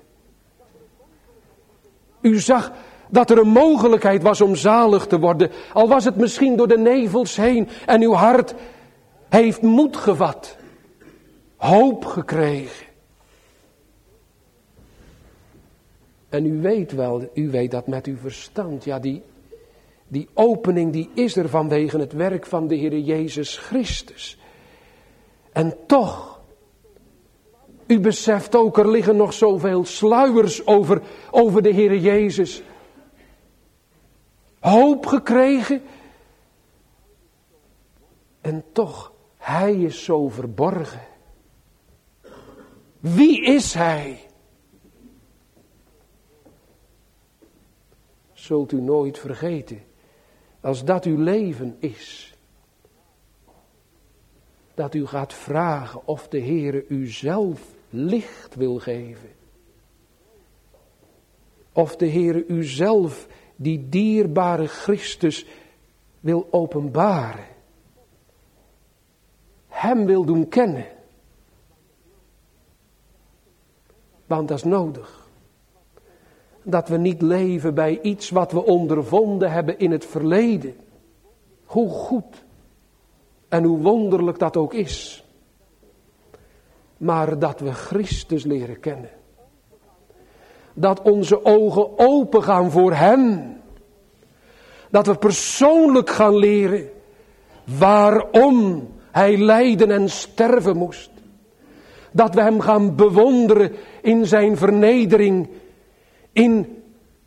U zag dat er een mogelijkheid was om zalig te worden. Al was het misschien door de nevels heen. En uw hart heeft moed gevat. Hoop gekregen. En u weet wel, u weet dat met uw verstand. Ja, die opening die is er vanwege het werk van de Heere Jezus Christus. En toch, u beseft ook, er liggen nog zoveel sluiers over de Heere Jezus. Hoop gekregen. En toch, hij is zo verborgen. Wie is hij? Zult u nooit vergeten, als dat uw leven is, dat u gaat vragen of de Heere u zelf licht wil geven. Of de Heere u zelf die dierbare Christus wil openbaren. Hem wil doen kennen. Want dat is nodig. Dat we niet leven bij iets wat we ondervonden hebben in het verleden. Hoe goed en hoe wonderlijk dat ook is. Maar dat we Christus leren kennen. dat onze ogen open gaan voor Hem. Dat we persoonlijk gaan leren waarom Hij lijden en sterven moest. Dat we Hem gaan bewonderen in zijn vernedering, in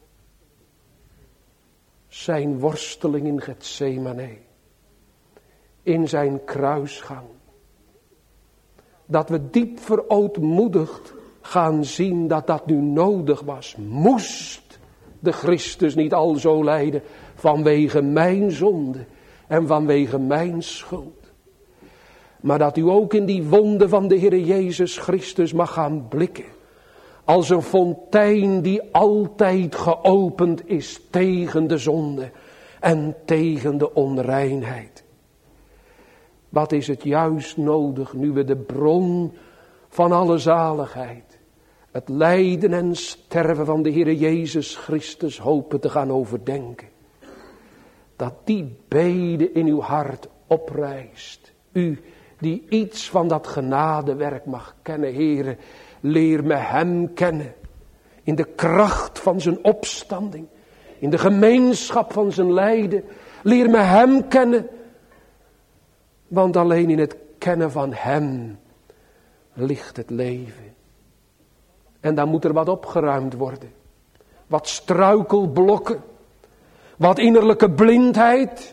zijn worsteling in Getsemane, in zijn kruisgang. Dat we diep verootmoedigd gaan zien dat dat nu nodig was. Moest de Christus niet al zo lijden vanwege mijn zonde en vanwege mijn schuld. Maar dat u ook in die wonden van de Heer Jezus Christus mag gaan blikken. Als een fontein die altijd geopend is tegen de zonde en tegen de onreinheid. Wat is het juist nodig nu we de bron van alle zaligheid, het lijden en sterven van de Heer Jezus Christus hopen te gaan overdenken. Dat die bede in uw hart oprijst. U die iets van dat genadewerk mag kennen, Heere, leer me Hem kennen. In de kracht van zijn opstanding, in de gemeenschap van zijn lijden. Leer me Hem kennen. Want alleen in het kennen van Hem ligt het leven. En dan moet er wat opgeruimd worden. Wat struikelblokken. Wat innerlijke blindheid.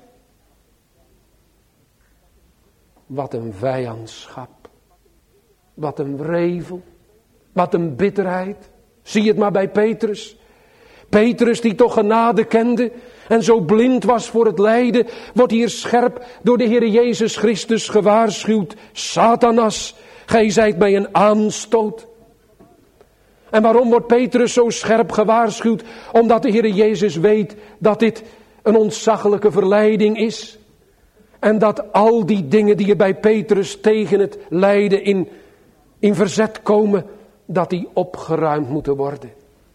Wat een vijandschap. Wat een wrevel. Wat een bitterheid. Zie het maar bij Petrus. Petrus die toch genade kende en zo blind was voor het lijden, wordt hier scherp door de Heer Jezus Christus gewaarschuwd. Satanas, gij zijt mij een aanstoot. En waarom wordt Petrus zo scherp gewaarschuwd? Omdat de Heer Jezus weet dat dit een ontzaglijke verleiding is. En dat al die dingen die er bij Petrus tegen het lijden in verzet komen, dat die opgeruimd moeten worden.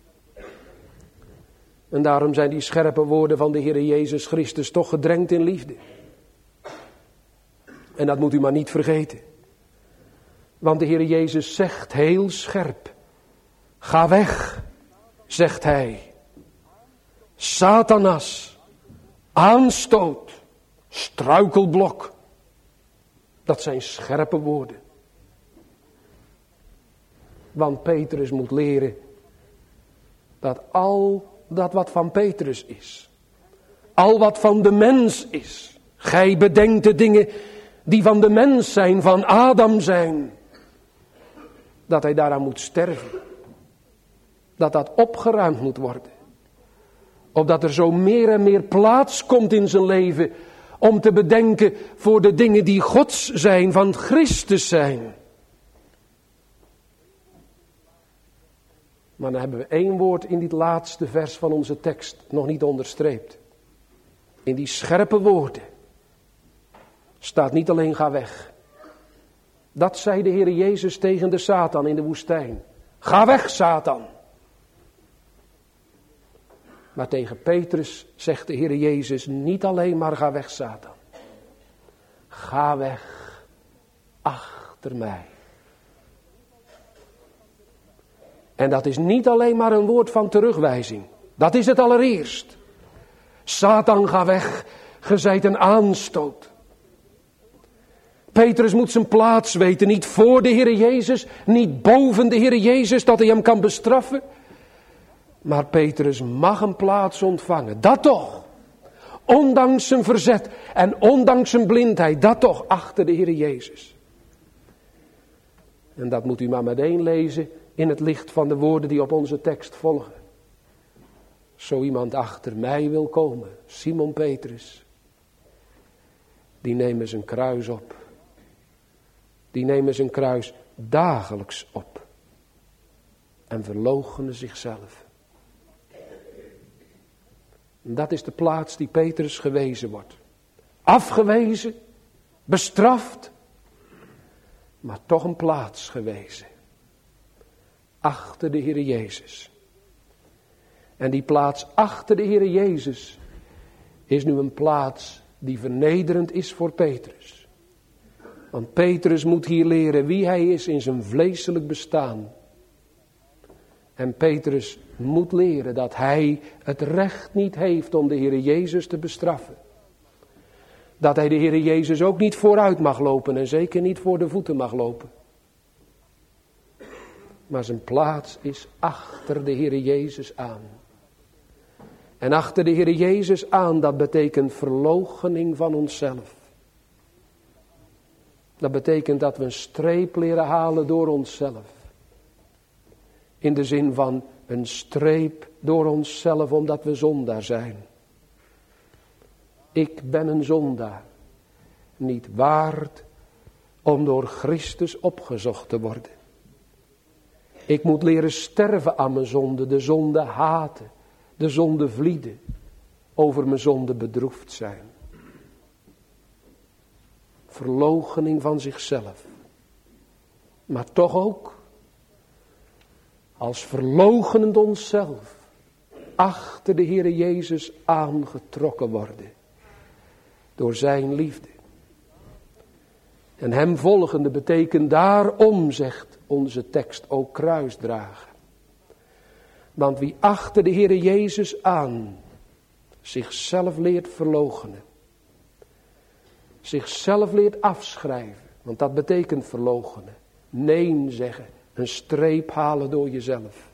En daarom zijn die scherpe woorden van de Heer Jezus Christus toch gedrenkt in liefde. En dat moet u maar niet vergeten. Want de Heer Jezus zegt heel scherp. Ga weg, zegt Hij. Satanas, aanstoot, struikelblok. Dat zijn scherpe woorden. Want Petrus moet leren dat al dat wat van Petrus is, al wat van de mens is, gij bedenkt de dingen die van de mens zijn, van Adam zijn, dat hij daaraan moet sterven. Dat dat opgeruimd moet worden. Opdat er zo meer en meer plaats komt in zijn leven om te bedenken voor de dingen die Gods zijn, van Christus zijn. Maar dan hebben we één woord in dit laatste vers van onze tekst nog niet onderstreept. In die scherpe woorden staat niet alleen ga weg. Dat zei de Heer Jezus tegen de Satan in de woestijn. Ga weg, Satan. Maar tegen Petrus zegt de Heer Jezus niet alleen maar ga weg, Satan. Ga weg achter mij. En dat is niet alleen maar een woord van terugwijzing. Dat is het allereerst. Satan, ga weg, ge zijt een aanstoot. Petrus moet zijn plaats weten, niet voor de Heer Jezus, niet boven de Heer Jezus, dat hij hem kan bestraffen. Maar Petrus mag een plaats ontvangen, dat toch. Ondanks zijn verzet en ondanks zijn blindheid, dat toch achter de Heer Jezus. En dat moet u maar meteen lezen in het licht van de woorden die op onze tekst volgen. Zo iemand achter mij wil komen, Simon Petrus, die nemen zijn kruis op. Die nemen zijn kruis dagelijks op. En verloochenen zichzelf. En dat is de plaats die Petrus gewezen wordt. Afgewezen, bestraft, maar toch een plaats gewezen. Achter de Heer Jezus. En die plaats achter de Heer Jezus is nu een plaats die vernederend is voor Petrus. Want Petrus moet hier leren wie hij is in zijn vleeselijk bestaan. En Petrus moet leren dat hij het recht niet heeft om de Heere Jezus te bestraffen. Dat hij de Heere Jezus ook niet vooruit mag lopen en zeker niet voor de voeten mag lopen. Maar zijn plaats is achter de Heere Jezus aan. En achter de Heere Jezus aan, dat betekent verloochening van onszelf. Dat betekent dat we een streep leren halen door onszelf. In de zin van een streep door onszelf omdat we zondaar zijn. Ik ben een zondaar. Niet waard om door Christus opgezocht te worden. Ik moet leren sterven aan mijn zonde, de zonde haten, de zonde vlieden, over mijn zonde bedroefd zijn. Verloochening van zichzelf. Maar toch ook, als verloochenend onszelf, achter de Heere Jezus aangetrokken worden. Door zijn liefde. En hem volgende betekent daarom, zegt onze tekst, ook kruis dragen. Want wie achter de Heere Jezus aan zichzelf leert verloochenen. Zichzelf leert afschrijven. Want dat betekent verloochenen. Nee zeggen. Een streep halen door jezelf.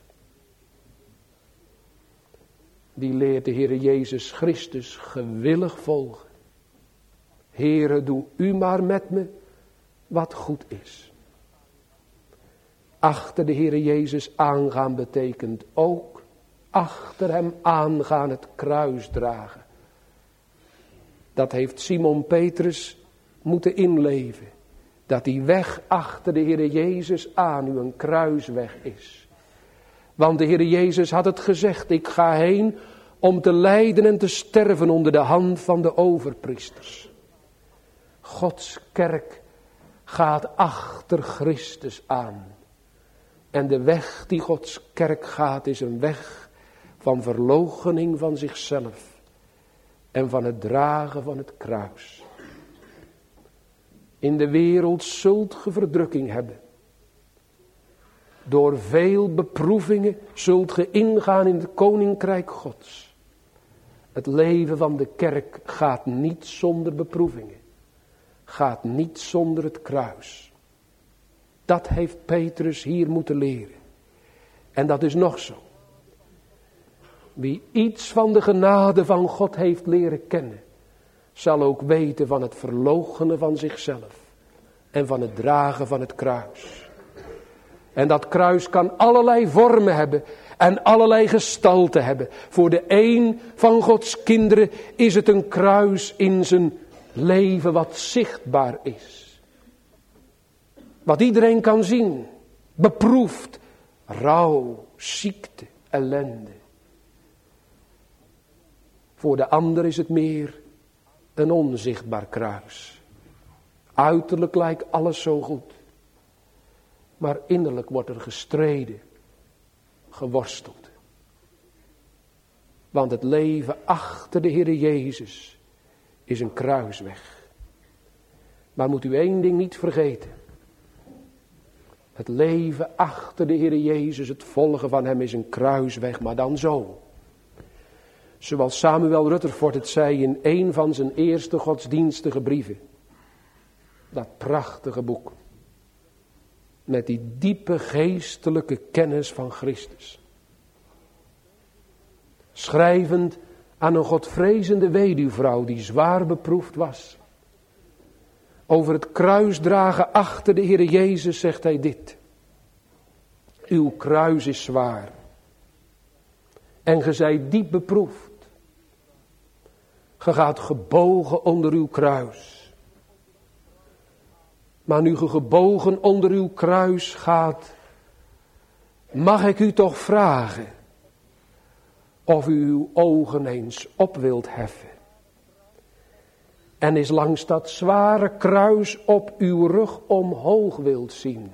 Die leert de Heere Jezus Christus gewillig volgen. Heere, doe u maar met me wat goed is. Achter de Heere Jezus aangaan betekent ook achter hem aangaan het kruis dragen. Dat heeft Simon Petrus moeten inleven. Dat die weg achter de Heere Jezus aan u een kruisweg is. Want de Heere Jezus had het gezegd, ik ga heen om te lijden en te sterven onder de hand van de overpriesters. Gods kerk gaat achter Christus aan. En de weg die Gods kerk gaat is een weg van verloochening van zichzelf. En van het dragen van het kruis. In de wereld zult ge verdrukking hebben. Door veel beproevingen zult ge ingaan in het koninkrijk Gods. Het leven van de kerk gaat niet zonder beproevingen. Gaat niet zonder het kruis. Dat heeft Petrus hier moeten leren. En dat is nog zo. Wie iets van de genade van God heeft leren kennen, zal ook weten van het verloochenen van zichzelf. En van het dragen van het kruis. En dat kruis kan allerlei vormen hebben. En allerlei gestalten hebben. Voor de een van Gods kinderen is het een kruis in zijn leven wat zichtbaar is. Wat iedereen kan zien. Beproefd. Rouw, ziekte, ellende. Voor de ander is het meer een onzichtbaar kruis. Uiterlijk lijkt alles zo goed. Maar innerlijk wordt er gestreden. Geworsteld. Want het leven achter de Heere Jezus is een kruisweg. Maar moet u één ding niet vergeten. Het leven achter de Heere Jezus, het volgen van hem is een kruisweg, maar dan zo. Zoals Samuel Rutherford het zei in een van zijn eerste godsdienstige brieven. Dat prachtige boek. Met die diepe geestelijke kennis van Christus. Schrijvend aan een godvrezende weduwvrouw die zwaar beproefd was. Over het kruisdragen achter de Heere Jezus zegt hij dit. Uw kruis is zwaar. En ge zijt diep beproefd. Ge gaat gebogen onder uw kruis. Maar nu ge gebogen onder uw kruis gaat, mag ik u toch vragen of u uw ogen eens op wilt heffen. En eens langs dat zware kruis op uw rug omhoog wilt zien.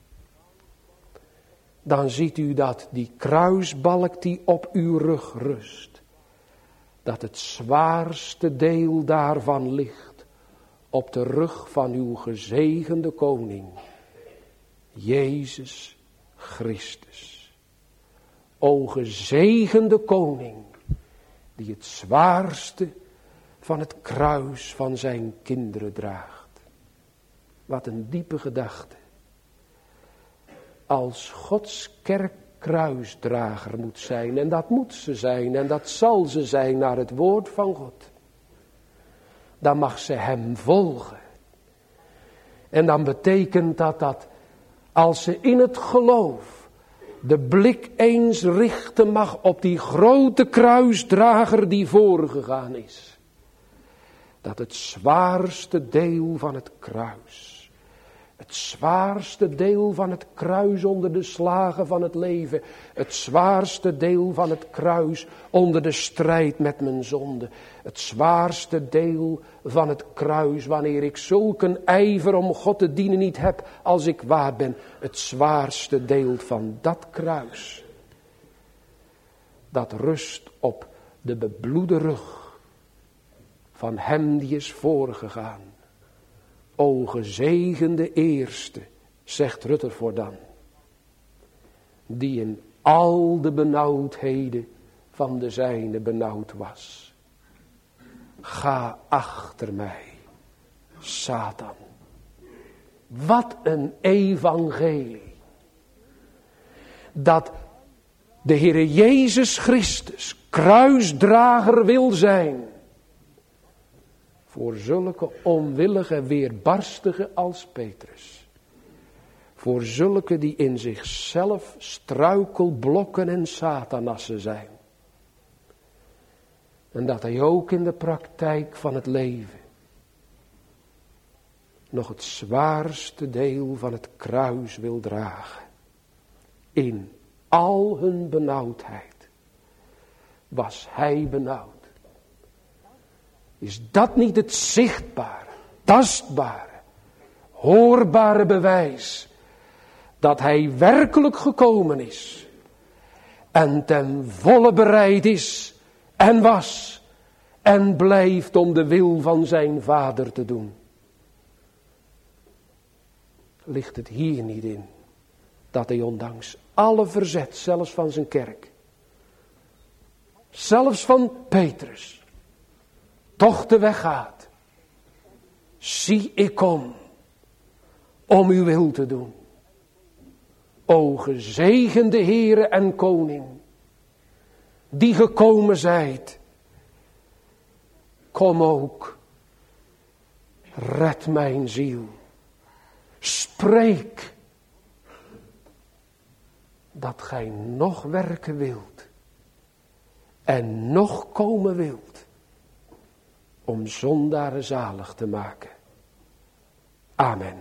Dan ziet u dat die kruisbalk die op uw rug rust, dat het zwaarste deel daarvan ligt op de rug van uw gezegende koning, Jezus Christus. O gezegende koning, die het zwaarste van het kruis van zijn kinderen draagt. Wat een diepe gedachte. Als Gods kerk kruisdrager moet zijn, en dat moet ze zijn, en dat zal ze zijn naar het woord van God. Dan mag ze hem volgen. En dan betekent dat als ze in het geloof de blik eens richten mag op die grote kruisdrager die voorgegaan is. Dat het zwaarste deel van het kruis, het zwaarste deel van het kruis onder de slagen van het leven, het zwaarste deel van het kruis onder de strijd met mijn zonde, het zwaarste deel van het kruis wanneer ik zulk een ijver om God te dienen niet heb als ik waar ben, het zwaarste deel van dat kruis, dat rust op de bebloede rug van hem die is voorgegaan. O gezegende eerste, zegt Rutherford dan, die in al de benauwdheden van de zijne benauwd was. Ga achter mij, Satan. Wat een evangelie. Dat de Heere Jezus Christus kruisdrager wil zijn. Voor zulke onwillige weerbarstige als Petrus. Voor zulke die in zichzelf struikelblokken en satanassen zijn. En dat hij ook in de praktijk van het leven nog het zwaarste deel van het kruis wil dragen. In al hun benauwdheid was hij benauwd. Is dat niet het zichtbare, tastbare, hoorbare bewijs dat hij werkelijk gekomen is en ten volle bereid is en was en blijft om de wil van zijn Vader te doen? Ligt het hier niet in dat hij ondanks alle verzet, zelfs van zijn kerk, zelfs van Petrus, toch de weg gaat. Zie, ik kom om uw wil te doen. O gezegende Heere en Koning, die gekomen zijt, kom ook, red mijn ziel. Spreek dat gij nog werken wilt en nog komen wilt om zondaren zalig te maken. Amen.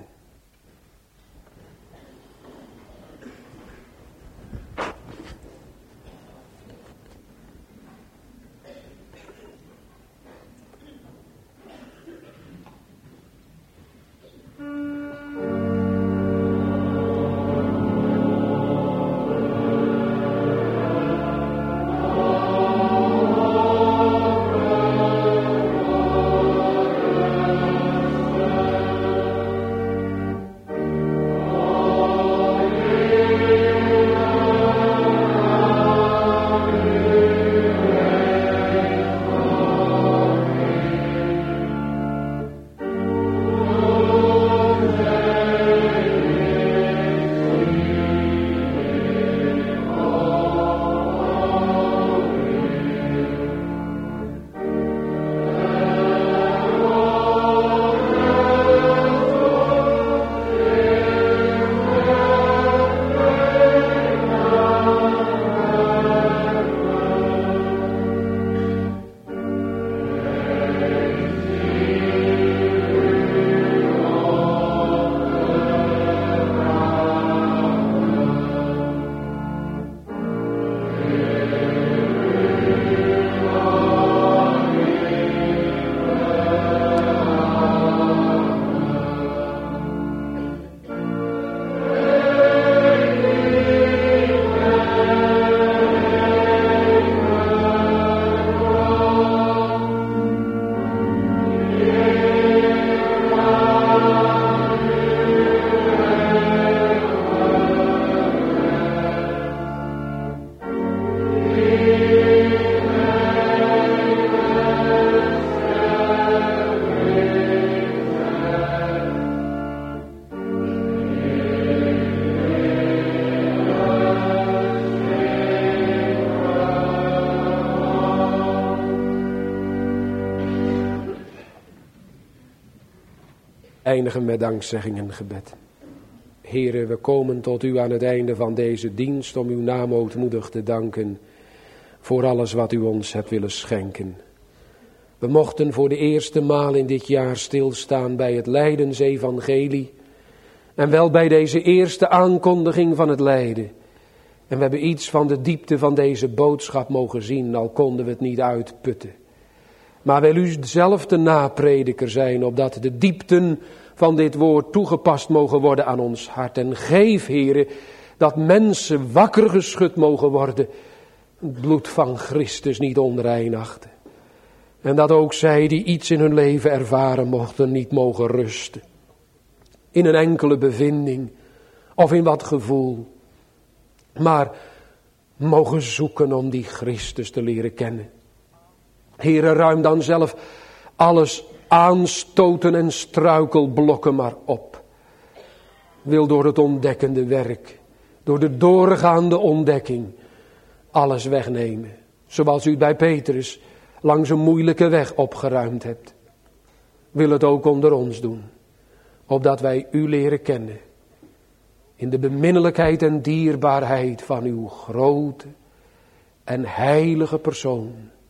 eindigen met dankzegging en gebed. Heere, we komen tot u aan het einde van deze dienst om uw naam ootmoedig te danken voor alles wat u ons hebt willen schenken. We mochten voor de eerste maal in dit jaar stilstaan bij het lijdensevangelie en wel bij deze eerste aankondiging van het lijden. En we hebben iets van de diepte van deze boodschap mogen zien, al konden we het niet uitputten. Maar wil u zelf de naprediker zijn, opdat de diepten van dit woord toegepast mogen worden aan ons hart. En geef, Heere, dat mensen wakker geschud mogen worden, het bloed van Christus niet onrein achten. En dat ook zij die iets in hun leven ervaren mochten, niet mogen rusten. In een enkele bevinding of in wat gevoel. Maar mogen zoeken om die Christus te leren kennen. Heere, ruim dan zelf alles aanstoten en struikelblokken maar op. Wil door het ontdekkende werk, door de doorgaande ontdekking, alles wegnemen. Zoals u het bij Petrus langs een moeilijke weg opgeruimd hebt. Wil het ook onder ons doen. Opdat wij u leren kennen. In de beminnelijkheid en dierbaarheid van uw grote en heilige persoon.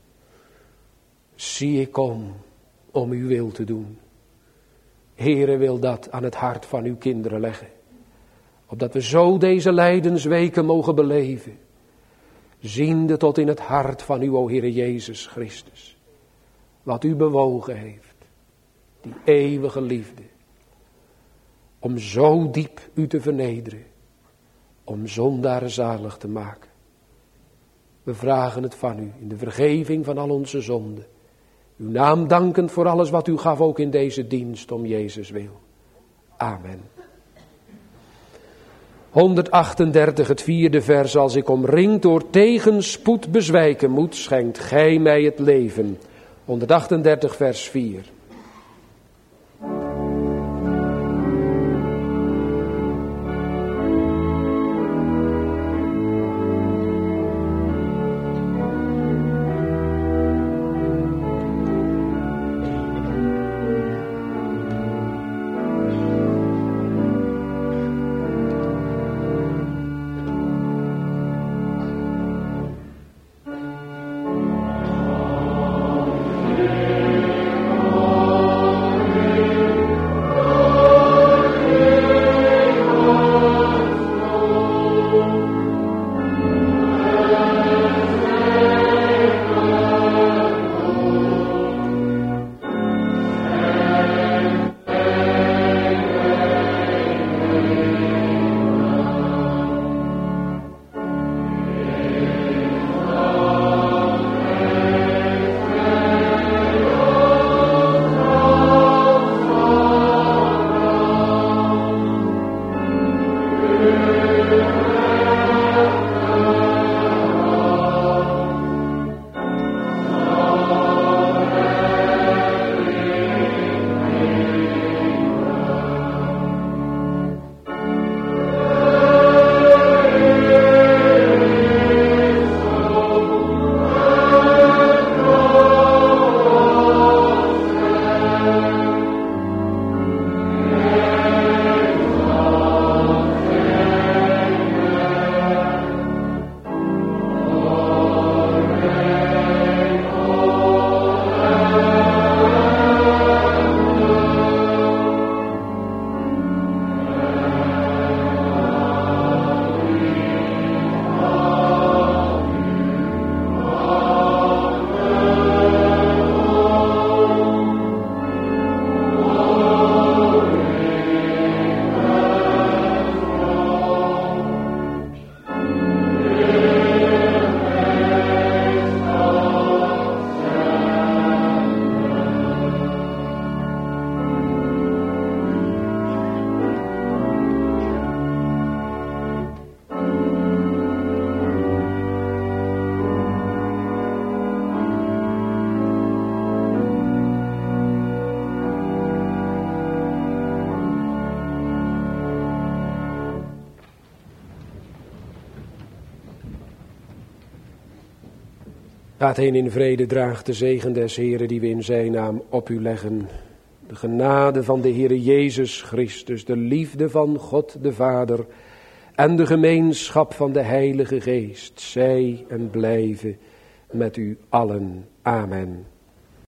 Zie ik om uw wil te doen. Heere, wil dat aan het hart van uw kinderen leggen. Opdat we zo deze lijdensweken mogen beleven. Ziende tot in het hart van uw, o Heere Jezus Christus. Wat u bewogen heeft. Die eeuwige liefde. Om zo diep u te vernederen. Om zondaren zalig te maken. We vragen het van u in de vergeving van al onze zonden. Uw naam dankend voor alles wat u gaf ook in deze dienst om Jezus wil. Amen. 138, het 4e vers. Als ik omringd door tegenspoed bezwijken moet, schenkt gij mij het leven. 138 vers 4. Gaat heen in vrede, draagt de zegen des Heren die we in zijn naam op u leggen. de genade van de Heere Jezus Christus, de liefde van God de Vader en de gemeenschap van de Heilige Geest, zij en blijven met u allen. Amen.